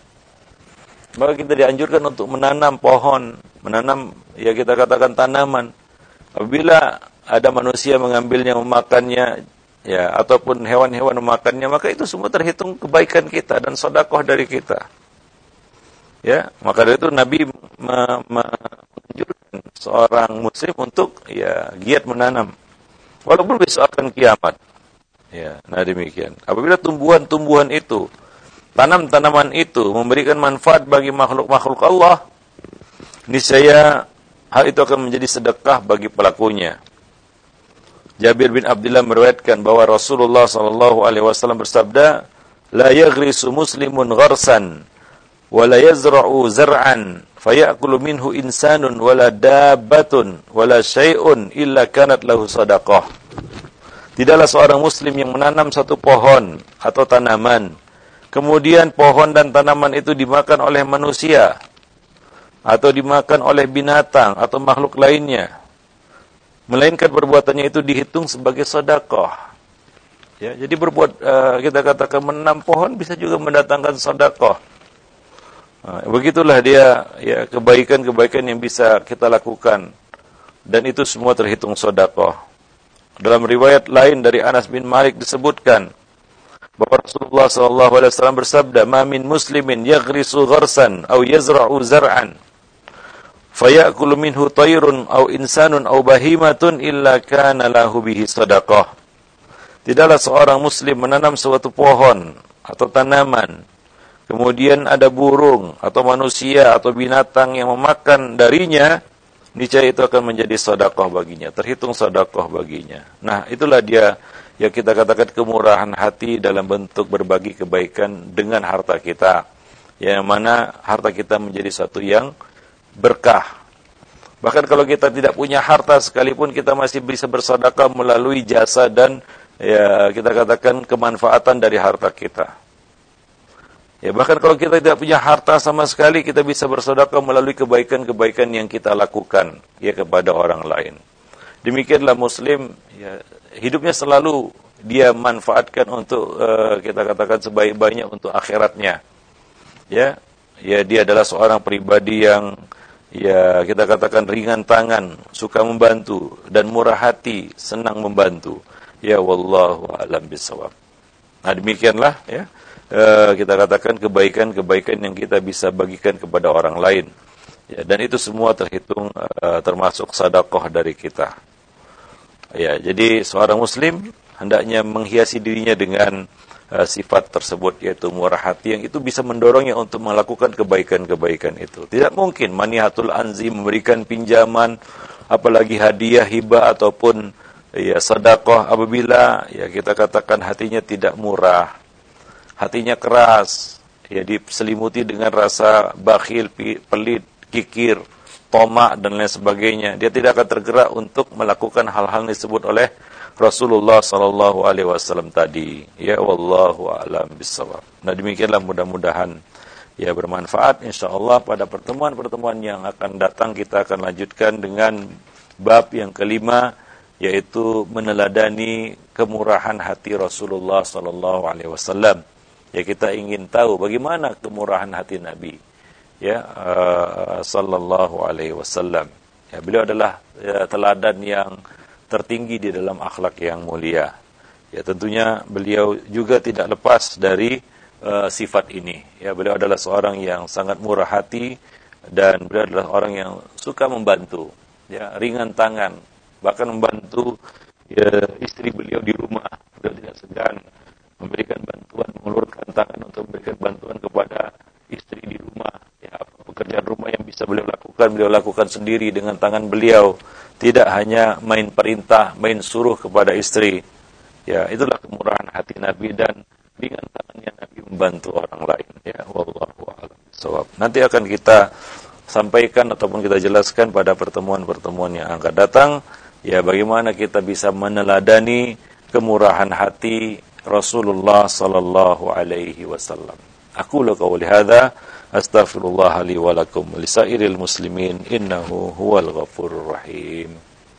Maka kita dianjurkan untuk menanam pohon, menanam, ya kita katakan tanaman. Apabila ada manusia mengambilnya, memakannya, ya, ataupun hewan-hewan memakannya, maka itu semua terhitung kebaikan kita dan sedekah dari kita. Ya, maka dari itu Nabi menganjurkan seorang muslim untuk ya giat menanam. Walaupun besok akan kiamat. Ya, nah demikian. Apabila tumbuhan-tumbuhan itu, tanam-tanaman itu memberikan manfaat bagi makhluk-makhluk Allah, niscaya hal itu akan menjadi sedekah bagi pelakunya. Jabir bin Abdullah meriwayatkan bahwa Rasulullah sallallahu alaihi wasallam bersabda, "La yaghrisu muslimun gharsan wa la yazra'u zar'an fayakulu minhu insanun wala dabbatun wala syai'un illa kanat lahu sadaqah." Tidaklah seorang muslim yang menanam satu pohon atau tanaman, kemudian pohon dan tanaman itu dimakan oleh manusia atau dimakan oleh binatang atau makhluk lainnya, melainkan perbuatannya itu dihitung sebagai sedekah. Ya, jadi berbuat uh, kita katakan menanam pohon bisa juga mendatangkan sedekah. Nah, begitulah dia ya kebaikan-kebaikan yang bisa kita lakukan, dan itu semua terhitung sedekah. Dalam riwayat lain dari Anas bin Malik disebutkan bahwa Rasulullah sallallahu alaihi wasallam bersabda, "Ma min muslimin yaghrisu gharsan aw yazra'u zar'an fayakulu minhu tayrun aw insanun aw bahimatun illa kana lahu bihi sadaqah." Tidaklah seorang muslim menanam suatu pohon atau tanaman, kemudian ada burung atau manusia atau binatang yang memakan darinya, niscaya itu akan menjadi sedekah baginya, terhitung sedekah baginya. Nah, itulah dia yang kita katakan kemurahan hati dalam bentuk berbagi kebaikan dengan harta kita, yang mana harta kita menjadi satu yang berkah. Bahkan kalau kita tidak punya harta sekalipun, kita masih bisa bersedekah melalui jasa dan ya kita katakan kemanfaatan dari harta kita. Ya, bahkan kalau kita tidak punya harta sama sekali, kita bisa bersedekah melalui kebaikan-kebaikan yang kita lakukan ya kepada orang lain. Demikianlah muslim ya, hidupnya selalu dia manfaatkan untuk uh, kita katakan sebaik-baiknya untuk akhiratnya. Ya, ya dia adalah seorang pribadi yang ya kita katakan ringan tangan, suka membantu dan murah hati, senang membantu. Ya wallahu a'lam bishawab. Nah, demikianlah ya uh, kita katakan kebaikan-kebaikan yang kita bisa bagikan kepada orang lain. Ya, dan itu semua terhitung uh, termasuk sedekah dari kita. Ya, jadi seorang muslim hendaknya menghiasi dirinya dengan uh, sifat tersebut, yaitu murah hati, yang itu bisa mendorongnya untuk melakukan kebaikan-kebaikan itu. Tidak mungkin manihatul anzi, memberikan pinjaman, apalagi hadiah, hibah ataupun ya sedekah, apabila ya kita katakan hatinya tidak murah, hatinya keras, ya diselimuti dengan rasa bakhil, pelit, kikir, tomak dan lain sebagainya, dia tidak akan tergerak untuk melakukan hal-hal yang disebut oleh Rasulullah sallallahu alaihi wasallam tadi. Ya wallahu a'lam bishawab. Nah, demikianlah, mudah-mudahan ya bermanfaat. Insyaallah pada pertemuan-pertemuan yang akan datang kita akan lanjutkan dengan bab yang kelima, yaitu meneladani kemurahan hati Rasulullah sallallahu alaihi wasallam. Ya, kita ingin tahu bagaimana kemurahan hati Nabi ya uh, sallallahu alaihi wasallam. Ya, beliau adalah ya, teladan yang tertinggi di dalam akhlak yang mulia. Ya, tentunya beliau juga tidak lepas dari uh, sifat ini. Ya, beliau adalah seorang yang sangat murah hati dan beliau adalah orang yang suka membantu. Ya, ringan tangan, bahkan membantu ya, istri beliau di rumah. Beliau tidak segan memberikan bantuan, mengulurkan tangan untuk memberikan bantuan kepada istri di rumah. Ya, pekerjaan rumah yang bisa beliau lakukan, beliau lakukan sendiri dengan tangan beliau. Tidak hanya main perintah, main suruh kepada istri. Ya, itulah kemurahan hati Nabi dan ringan tangannya Nabi membantu orang lain. Ya, wallahu a'lam bishawab. Nanti akan kita sampaikan ataupun kita jelaskan pada pertemuan-pertemuan yang akan datang. Ya, bagaimana kita bisa meneladani kemurahan hati Rasulullah sallallahu alaihi wasallam. Aku qouli hadza astaghfirullah li wa lakum wa lisairil muslimin innahu huwal ghafurur rahim.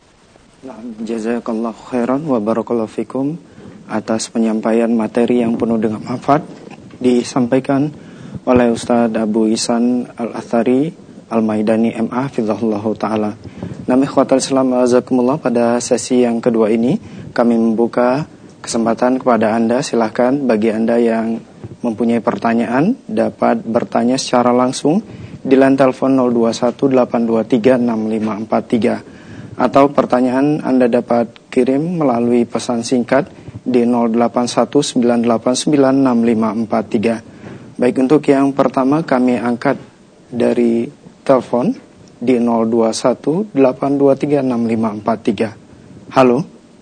Jazakallahu khairan wa barakallahu fikum atas penyampaian materi yang penuh dengan manfaat disampaikan oleh Ustaz Abu Ihsan Al-Athari Al-Maidani M A hafizahullahu taala. Nami khotol Islam azakumullah, pada sesi yang kedua ini kami membuka kesempatan kepada Anda. Silahkan bagi Anda yang mempunyai pertanyaan dapat bertanya secara langsung di line telepon nol dua satu delapan dua tiga enam lima empat tiga, atau pertanyaan Anda dapat kirim melalui pesan singkat di nol delapan satu sembilan delapan sembilan enam lima empat tiga. Baik, untuk yang pertama kami angkat dari telepon di nol dua satu delapan dua tiga enam lima empat tiga. Halo.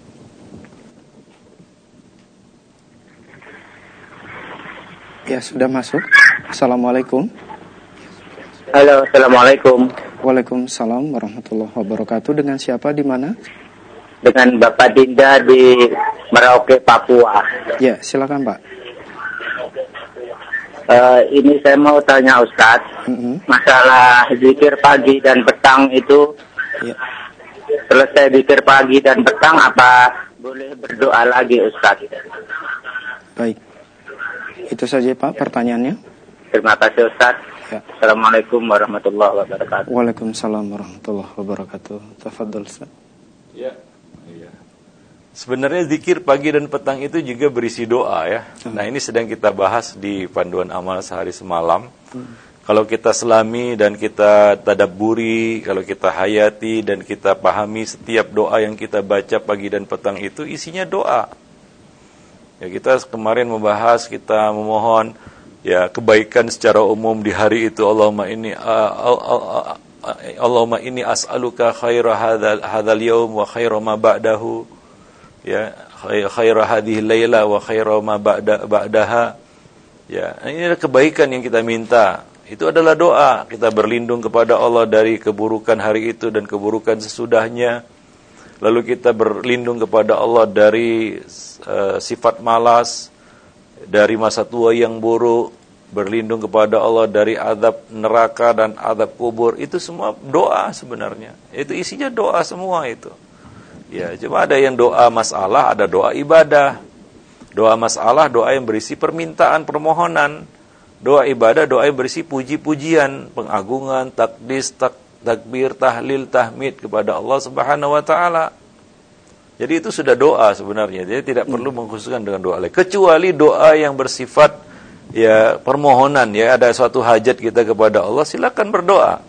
Ya, sudah masuk. Assalamualaikum. Halo, assalamualaikum. Waalaikumsalam warahmatullahi wabarakatuh. Dengan siapa, di mana? Dengan Bapak Dinda di Merauke, Papua. Ya, silakan Pak. Uh, ini saya mau tanya Ustadz, mm-hmm. masalah zikir pagi dan petang itu. Ya. Selesai zikir pagi dan petang, apa boleh berdoa lagi Ustadz? Baik, itu saja Pak pertanyaannya. Terima kasih Ustadz. Ya. Assalamualaikum warahmatullahi wabarakatuh. Waalaikumsalam warahmatullahi wabarakatuh. Tafadhol Ustaz. Ya, iya. Sebenarnya zikir pagi dan petang itu juga berisi doa ya. Hmm. Nah, ini sedang kita bahas di panduan amal sehari semalam. Hmm. Kalau kita selami dan kita tadabburi, kalau kita hayati dan kita pahami setiap doa yang kita baca pagi dan petang itu isinya doa. Ya, kita kemarin membahas, kita memohon ya kebaikan secara umum di hari itu. Allahumma inni uh, uh, uh, Allahumma inni as'aluka khaira hadzal hadzal yaum wa khaira ma ba'dahu, ya khaira hadhihi laila wa khaira ma ba'da ba'daha. Ya, ini adalah kebaikan yang kita minta. Itu adalah doa. Kita berlindung kepada Allah dari keburukan hari itu dan keburukan sesudahnya. Lalu kita berlindung kepada Allah dari uh, sifat malas, dari masa tua yang buruk, berlindung kepada Allah dari azab neraka dan azab kubur. Itu semua doa sebenarnya. Itu isinya doa semua itu. Ya, cuma ada yang doa masalah, ada doa ibadah. Doa masalah, doa yang berisi permintaan, permohonan. Doa ibadah, doa yang berisi puji-pujian, pengagungan, takdis, tak, takbir, tahlil, tahmid kepada Allah Subhanahu wa taala. Jadi itu sudah doa sebenarnya. Jadi tidak hmm. perlu mengkhususkan dengan doa lain. Kecuali doa yang bersifat ya permohonan, ya ada suatu hajat kita kepada Allah, silakan berdoa.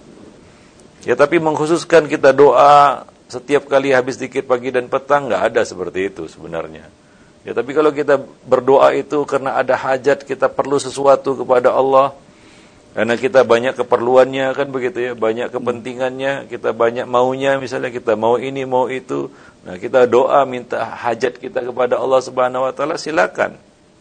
Ya, tapi mengkhususkan kita doa setiap kali habis zikir pagi dan petang, enggak ada seperti itu sebenarnya. Ya, tapi kalau kita berdoa itu karena ada hajat, kita perlu sesuatu kepada Allah, karena kita banyak keperluannya, kan begitu ya, banyak kepentingannya, kita banyak maunya, misalnya kita mau ini, mau itu. Nah, kita doa minta hajat kita kepada Allah Subhanahu wa taala, silakan.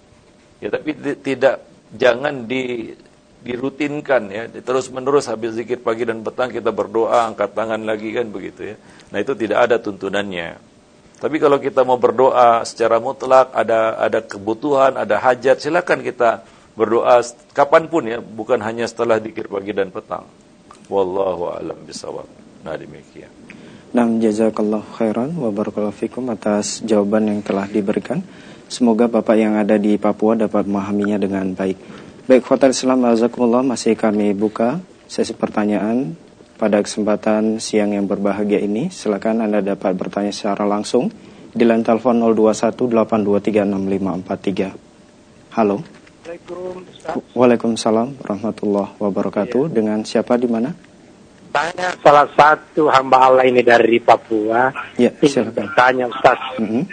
Ya, tapi tidak jangan di dirutinkan ya, terus-menerus habis zikir pagi dan petang kita berdoa, angkat tangan lagi, kan begitu ya. Nah, itu tidak ada tuntunannya. Tapi kalau kita mau berdoa secara mutlak, ada ada kebutuhan, ada hajat, silakan kita berdoa kapanpun ya, bukan hanya setelah zikir pagi dan petang. Wallahu a'lam bishawab. Nah, demikian. Nah, jazakallahu khairan wa barakallahu fikum atas jawaban yang telah diberikan. Semoga Bapak yang ada di Papua dapat memahaminya dengan baik. Baik, khotul Islam azakumullah, masih kami buka sesi pertanyaan pada kesempatan siang yang berbahagia ini. Silakan Anda dapat bertanya secara langsung di line telepon nol dua satu delapan dua tiga enam lima empat tiga. Halo. Waalaikumsalam. Waalaikumsalam warahmatullahi wabarakatuh. Ya. Dengan siapa, di mana? Saya salah satu hamba Allah ini dari Papua. Ya, ingin silakan. bertanya Ustaz. Mm-hmm.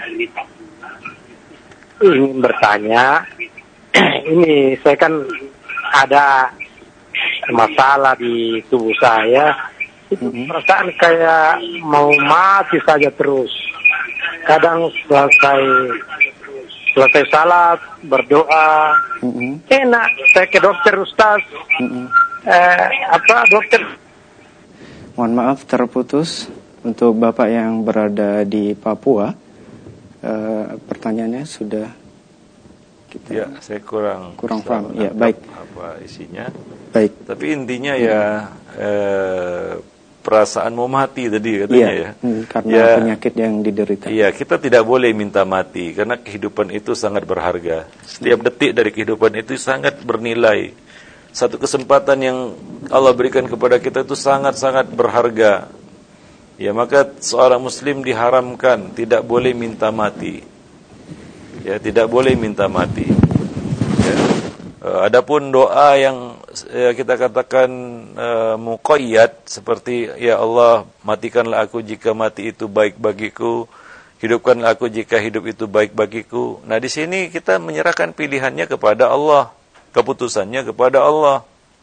Ingin bertanya. Ini saya kan ada masalah di tubuh saya. Itu mm-hmm. perasaan kayak mau mati saja terus. Kadang selesai selesai salat berdoa, mm-hmm. enak. Saya ke dokter Ustaz. Mm-hmm. Eh, apa dokter? Mohon maaf terputus untuk Bapak yang berada di Papua. E, pertanyaannya sudah kita ya, saya kurang kurang paham. Ya, baik. Apa isinya? Baik. Tapi intinya ya eh, perasaan mau mati tadi katanya ya. ya. Karena ya, penyakit yang diderita. Iya, kita tidak boleh minta mati karena kehidupan itu sangat berharga. Setiap detik dari kehidupan itu sangat bernilai. Satu kesempatan yang Allah berikan kepada kita itu sangat-sangat berharga. Ya, maka seorang muslim diharamkan tidak boleh minta mati. Ya, tidak boleh minta mati. Ya. Uh, adapun doa yang ya, kita katakan uh, muqayyad seperti ya Allah matikanlah aku jika mati itu baik bagiku. hidupkanlah aku jika hidup itu baik bagiku. Nah, di sini kita menyerahkan pilihannya kepada Allah, keputusannya kepada Allah.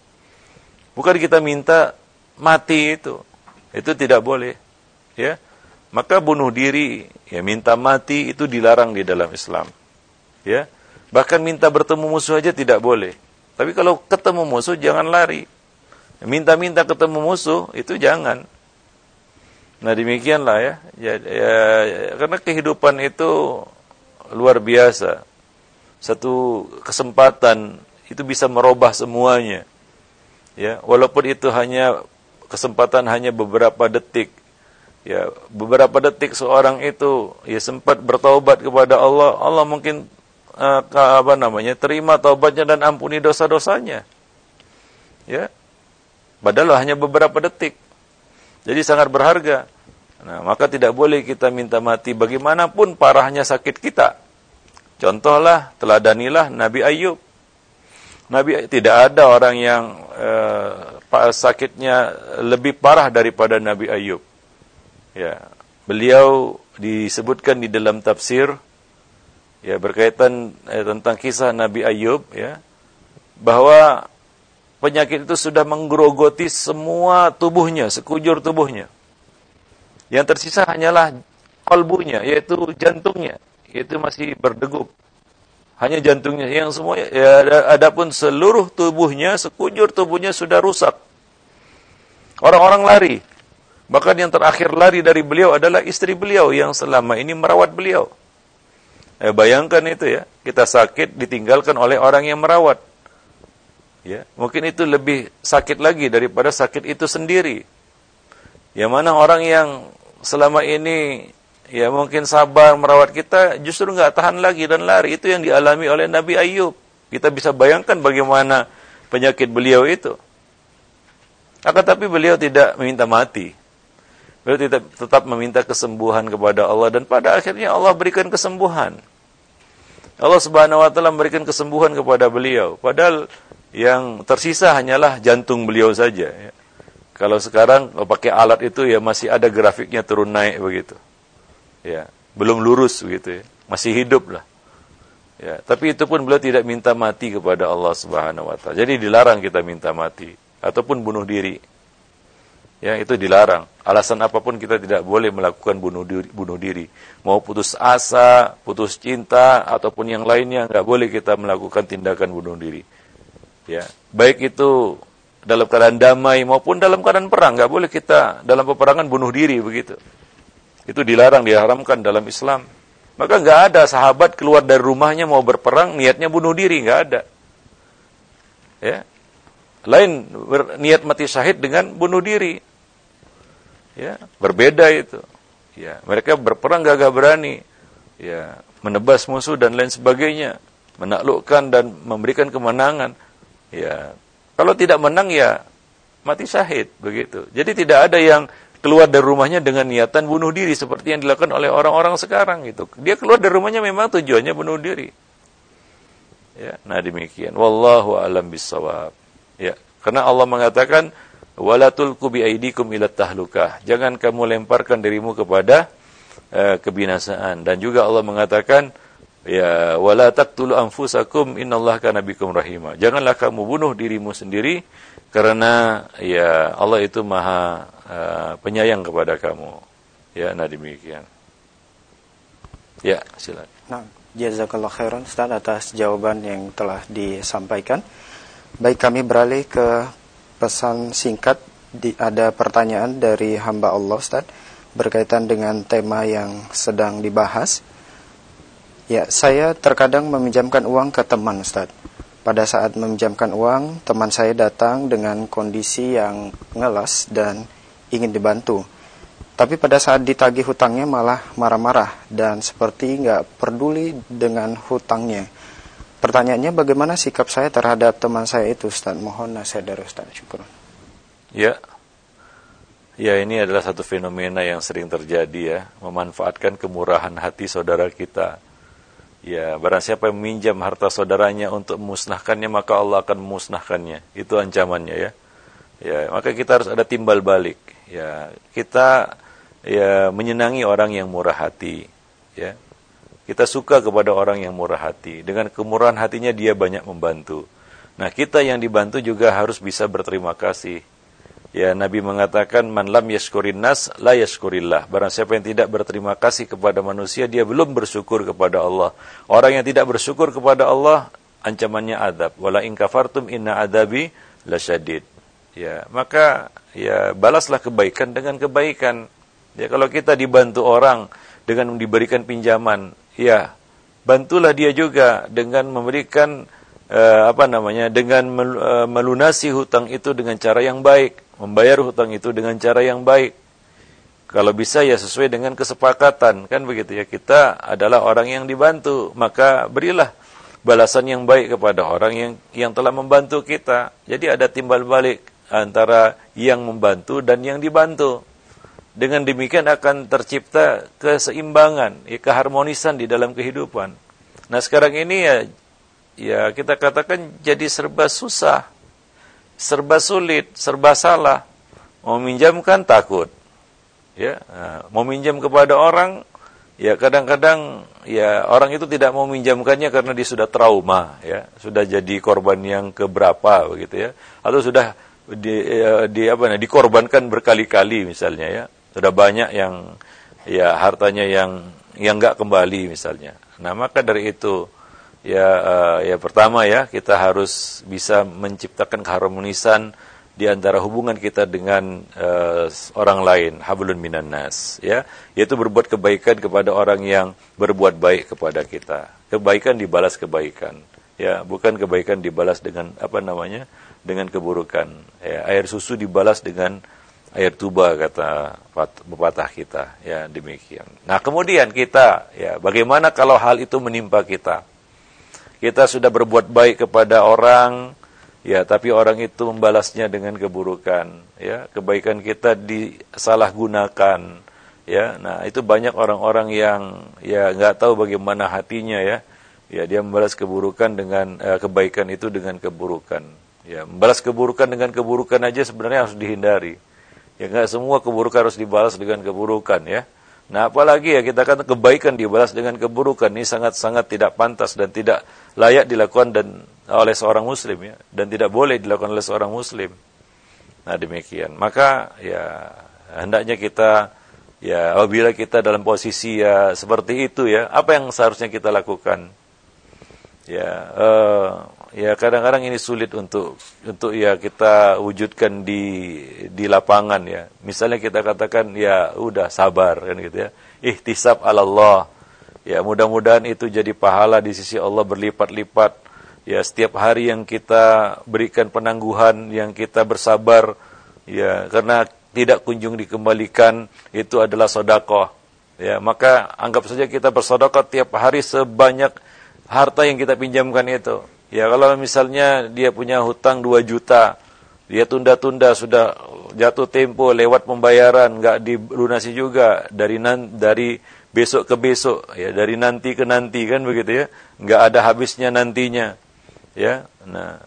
Bukan kita minta mati itu. Itu tidak boleh. Ya. Maka bunuh diri, ya minta mati itu dilarang di dalam Islam. Ya. Bahkan minta bertemu musuh aja tidak boleh. Tapi kalau ketemu musuh jangan lari. Minta-minta ketemu musuh itu jangan. Nah, demikianlah ya. Ya, ya. Karena kehidupan itu luar biasa. Satu kesempatan itu bisa merubah semuanya. Ya, walaupun itu hanya kesempatan hanya beberapa detik. Ya, beberapa detik seorang itu ya sempat bertaubat kepada Allah, Allah mungkin uh, apa namanya? terima taubatnya dan ampuni dosa-dosanya. Ya. Padahal hanya beberapa detik. Jadi sangat berharga. Nah, maka tidak boleh kita minta mati bagaimanapun parahnya sakit kita. Contohlah, teladanilah Nabi Ayub. Nabi tidak ada orang yang uh, sakitnya lebih parah daripada Nabi Ayub. Ya, beliau disebutkan di dalam tafsir ya berkaitan eh, tentang kisah Nabi Ayub ya, bahwa penyakit itu sudah menggerogoti semua tubuhnya, sekujur tubuhnya. Yang tersisa hanyalah kalbunya, yaitu jantungnya, yaitu masih berdegup. Hanya jantungnya yang semuanya ya, adapun seluruh tubuhnya, sekujur tubuhnya sudah rusak. Orang-orang lari. Bahkan yang terakhir lari dari beliau adalah istri beliau yang selama ini merawat beliau. Eh, bayangkan itu ya, kita sakit ditinggalkan oleh orang yang merawat. Ya, mungkin itu lebih sakit lagi daripada sakit itu sendiri. Yang mana orang yang selama ini ya mungkin sabar merawat kita justru nggak tahan lagi dan lari. Itu yang dialami oleh Nabi Ayub. Kita bisa bayangkan bagaimana penyakit beliau itu. Akan tapi beliau tidak meminta mati. Beliau tetap, tetap meminta kesembuhan kepada Allah dan pada akhirnya Allah berikan kesembuhan. Allah Subhanahu wa taala memberikan kesembuhan kepada beliau. Padahal yang tersisa hanyalah jantung beliau saja ya. Kalau sekarang kalau pakai alat itu ya masih ada grafiknya turun naik begitu. Ya, belum lurus begitu ya. Masih hidup lah. Ya, tapi itu pun beliau tidak minta mati kepada Allah Subhanahu wa taala. Jadi dilarang kita minta mati ataupun bunuh diri. Ya, itu dilarang. Alasan apapun kita tidak boleh melakukan bunuh diri, bunuh diri. Mau putus asa, putus cinta, ataupun yang lainnya, nggak boleh kita melakukan tindakan bunuh diri. Ya, baik itu dalam keadaan damai maupun dalam keadaan perang, nggak boleh kita dalam peperangan bunuh diri begitu. Itu dilarang, diharamkan dalam Islam. Maka nggak ada sahabat keluar dari rumahnya mau berperang, niatnya bunuh diri, nggak ada. Ya. Lain niat mati syahid dengan bunuh diri. Ya, berbeda itu. Ya, mereka berperang gagah berani. Ya, menebas musuh dan lain sebagainya, menaklukkan dan memberikan kemenangan. Ya, kalau tidak menang ya mati syahid begitu. Jadi tidak ada yang keluar dari rumahnya dengan niatan bunuh diri seperti yang dilakukan oleh orang-orang sekarang gitu. Dia keluar dari rumahnya memang tujuannya bunuh diri. Ya, nah demikian. Wallahu a'lam bissawab. Ya, karena Allah mengatakan wala tulqu bi aidikum ila tahlukah. Jangan kamu lemparkan dirimu kepada uh, kebinasaan. Dan juga Allah mengatakan ya wala taqtulu anfusakum innallaha kana bikum rahima. Janganlah kamu bunuh dirimu sendiri karena ya Allah itu Maha uh, penyayang kepada kamu. Ya, nah demikian. Ya, silakan. Nah, jazakallahu khairan Ustaz atas jawaban yang telah disampaikan. Baik, kami beralih ke pesan singkat. Di, ada pertanyaan dari hamba Allah Ustaz berkaitan dengan tema yang sedang dibahas. Ya, saya terkadang meminjamkan uang ke teman Ustaz. Pada saat meminjamkan uang, teman saya datang dengan kondisi yang ngelas dan ingin dibantu. Tapi pada saat ditagih hutangnya malah marah-marah dan seperti nggak peduli dengan hutangnya. Pertanyaannya, bagaimana sikap saya terhadap teman saya itu Ustaz? Mohon nasihat dari Ustaz. Syukur. Ya, ya ini adalah satu fenomena yang sering terjadi ya, memanfaatkan kemurahan hati saudara kita. Ya, barang siapa yang meminjam harta saudaranya untuk memusnahkannya, maka Allah akan memusnahkannya. Itu ancamannya ya. Ya, maka kita harus ada timbal balik. Ya, kita ya menyenangi orang yang murah hati. ya. Kita suka kepada orang yang murah hati. Dengan kemurahan hatinya dia banyak membantu. Nah, kita yang dibantu juga harus bisa berterima kasih. Ya, Nabi mengatakan, man lam yashkurin nas la yashkurillah. Barang siapa yang tidak berterima kasih kepada manusia, dia belum bersyukur kepada Allah. Orang yang tidak bersyukur kepada Allah, ancamannya azab. Wala in kafartum inna adabi lasyadid. Ya, maka ya balaslah kebaikan dengan kebaikan. Ya, kalau kita dibantu orang dengan diberikan pinjaman, ya bantulah dia juga dengan memberikan uh, apa namanya, dengan mel, uh, melunasi hutang itu dengan cara yang baik, membayar hutang itu dengan cara yang baik. Kalau bisa ya sesuai dengan kesepakatan, kan begitu ya. Kita adalah orang yang dibantu, maka berilah balasan yang baik kepada orang yang yang telah membantu kita. Jadi ada timbal balik antara yang membantu dan yang dibantu. Dengan demikian akan tercipta keseimbangan, ya, keharmonisan di dalam kehidupan. Nah, sekarang ini ya, ya kita katakan jadi serba susah, serba sulit, serba salah. Mau minjamkan takut, ya, nah, mau minjam kepada orang, ya kadang-kadang ya orang itu tidak mau minjamkannya karena dia sudah trauma, ya, sudah jadi korban yang keberapa, begitu ya, atau sudah di, di apa nih, dikorbankan berkali-kali misalnya, ya. Sudah banyak yang ya hartanya yang yang enggak kembali misalnya. Nah, maka dari itu ya uh, ya pertama ya kita harus bisa menciptakan keharmonisan di antara hubungan kita dengan uh, orang lain, hablun minan nas, ya, yaitu berbuat kebaikan kepada orang yang berbuat baik kepada kita. Kebaikan dibalas kebaikan, ya, bukan kebaikan dibalas dengan apa namanya? Dengan keburukan. Ya, air susu dibalas dengan air tuba, kata pepatah kita, ya, demikian. Nah, kemudian kita, ya, bagaimana kalau hal itu menimpa kita? Kita sudah berbuat baik kepada orang, ya, tapi orang itu membalasnya dengan keburukan, ya, kebaikan kita disalahgunakan, ya. Nah, itu banyak orang-orang yang ya nggak tahu bagaimana hatinya, ya, ya, dia membalas keburukan dengan eh, kebaikan itu dengan keburukan, ya, membalas keburukan dengan keburukan aja sebenarnya harus dihindari. Ya, enggak semua keburukan harus dibalas dengan keburukan, ya. Nah, apalagi ya kita kata kebaikan dibalas dengan keburukan, ini sangat-sangat tidak pantas dan tidak layak dilakukan dan oleh seorang muslim, ya, dan tidak boleh dilakukan oleh seorang muslim. Nah, demikian. Maka ya hendaknya kita ya apabila kita dalam posisi ya seperti itu, ya, apa yang seharusnya kita lakukan? Ya, uh, ya kadang-kadang ini sulit untuk untuk ya kita wujudkan di di lapangan, ya. Misalnya kita katakan ya udah sabar, kan gitu, ya. Ihtisab 'ala Allah. Ya, mudah-mudahan itu jadi pahala di sisi Allah berlipat-lipat. Ya, setiap hari yang kita berikan penangguhan, yang kita bersabar, ya, karena tidak kunjung dikembalikan, itu adalah sedekah. Ya, maka anggap saja kita bersedekah tiap hari sebanyak harta yang kita pinjamkan itu. Ya, kalau misalnya dia punya hutang dua juta, dia tunda-tunda, sudah jatuh tempo lewat pembayaran, nggak dilunasi juga, dari nan, dari besok ke besok, ya, dari nanti ke nanti, kan begitu, ya, nggak ada habisnya nantinya, ya. Nah,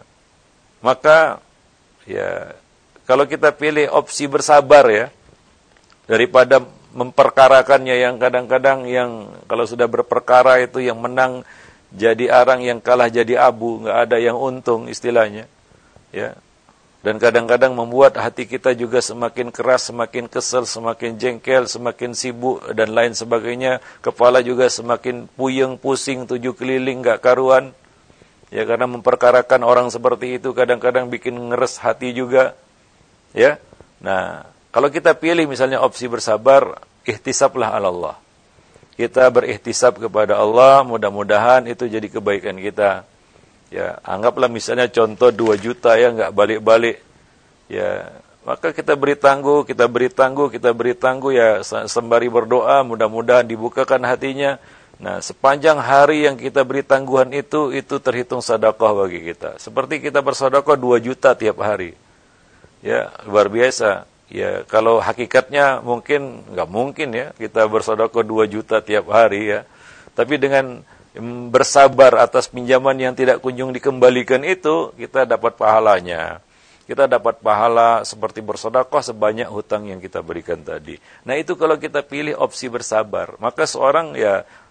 maka ya kalau kita pilih opsi bersabar, ya, daripada memperkarakannya, yang kadang-kadang yang kalau sudah berperkara itu yang menang jadi arang, yang kalah jadi abu, nggak ada yang untung istilahnya, ya. Dan kadang-kadang membuat hati kita juga semakin keras, semakin kesel, semakin jengkel, semakin sibuk dan lain sebagainya. Kepala juga semakin puyeng, pusing, tujuh keliling, nggak karuan, ya, karena memperkarakan orang seperti itu kadang-kadang bikin ngeres hati juga, ya. Nah, kalau kita pilih misalnya opsi bersabar, ihtisablah 'ala Allah. Kita berikhtisab kepada Allah, mudah-mudahan itu jadi kebaikan kita. Ya, anggaplah misalnya contoh dua juta, ya, enggak balik-balik. Ya, maka kita beri tangguh, kita beri tangguh, kita beri tangguh, ya, sembari berdoa, mudah-mudahan dibukakan hatinya. Nah, sepanjang hari yang kita beri tangguhan itu, itu terhitung sedekah bagi kita. Seperti kita bersedekah dua juta tiap hari. Ya, luar biasa. Ya, kalau hakikatnya mungkin nggak mungkin, ya, kita bersedekah dua juta tiap hari, ya. Tapi dengan bersabar atas pinjaman yang tidak kunjung dikembalikan itu, kita dapat pahalanya. Kita dapat pahala seperti bersedekah sebanyak hutang yang kita berikan tadi. Nah, itu kalau kita pilih opsi bersabar. Maka seorang, ya,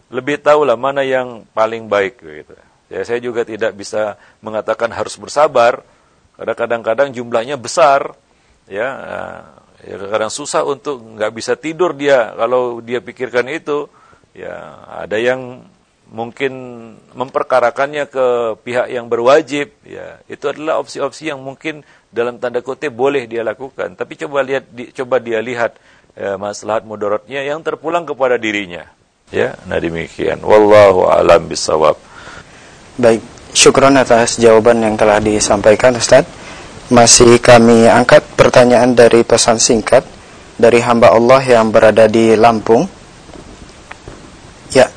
lebih tahulah mana yang paling baik gitu. Ya, saya juga tidak bisa mengatakan harus bersabar. Kadang-kadang jumlahnya besar, ya, ya kadang susah untuk nggak bisa tidur dia kalau dia pikirkan itu. Ya, ada yang mungkin memperkarakannya ke pihak yang berwajib. Ya, itu adalah opsi-opsi yang mungkin dalam tanda kutip boleh dia lakukan. Tapi coba lihat, di, coba dia lihat ya, maslahat mudaratnya yang terpulang kepada dirinya. Ya, nah demikian. Wallahu a'lam bishawab. Baik, syukron atas jawaban yang telah disampaikan Ustaz. Masih kami angkat pertanyaan dari pesan singkat dari hamba Allah yang berada di Lampung. Ya,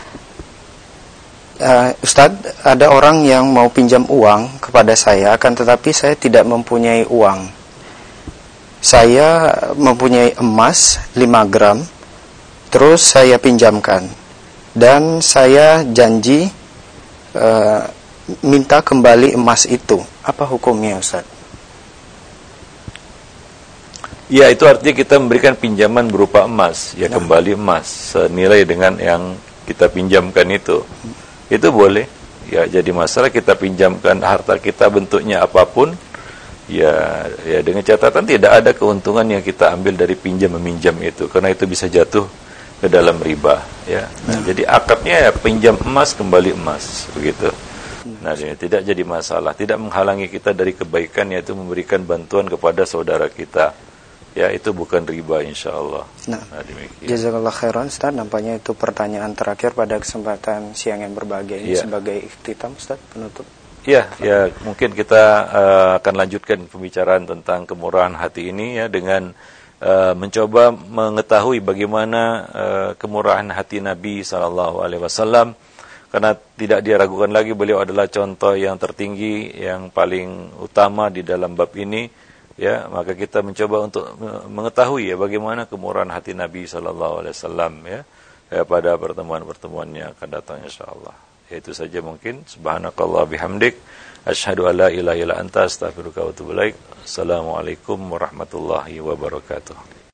uh, Ustaz, ada orang yang mau pinjam uang kepada saya, akan tetapi saya tidak mempunyai uang. Saya mempunyai emas lima gram, terus saya pinjamkan, dan saya janji Uh, minta kembali emas itu. Apa hukumnya, Ustaz? Ya, itu artinya kita memberikan pinjaman berupa emas, ya nah. Kembali emas senilai dengan yang kita pinjamkan itu. Itu boleh. Ya, jadi masalah kita pinjamkan harta kita bentuknya apapun, ya, ya dengan catatan tidak ada keuntungan yang kita ambil dari pinjam meminjam itu, karena itu bisa jatuh ke dalam riba, ya. Nah, hmm. Jadi akadnya ya pinjam emas kembali emas, begitu. Nah, ini tidak jadi masalah, tidak menghalangi kita dari kebaikan, yaitu memberikan bantuan kepada saudara kita. Ya, itu bukan riba, insyaallah. Nah, nah jazakallah khairan, Ustaz. Nampaknya itu pertanyaan terakhir pada kesempatan siang yang berbahagia ini ya. Sebagai ikhtitam, Ustaz, penutup. Ya, ya mungkin kita uh, akan lanjutkan pembicaraan tentang kemurahan hati ini ya dengan Uh, mencoba mengetahui bagaimana uh, kemurahan hati Nabi sallallahu alaihi wasallam, karena tidak diragukan lagi beliau adalah contoh yang tertinggi, yang paling utama di dalam bab ini, ya. Maka kita mencoba untuk mengetahui ya bagaimana kemurahan hati Nabi sallallahu alaihi wasallam ya, ya pada pertemuan-pertemuan yang akan datang insyaallah. Ya, itu saja mungkin. Subhanakallah bihamdik, asyhadu alla ilaha illa anta, astaghfiruka wa atubu ilaik. Assalamualaikum warahmatullahi wabarakatuh.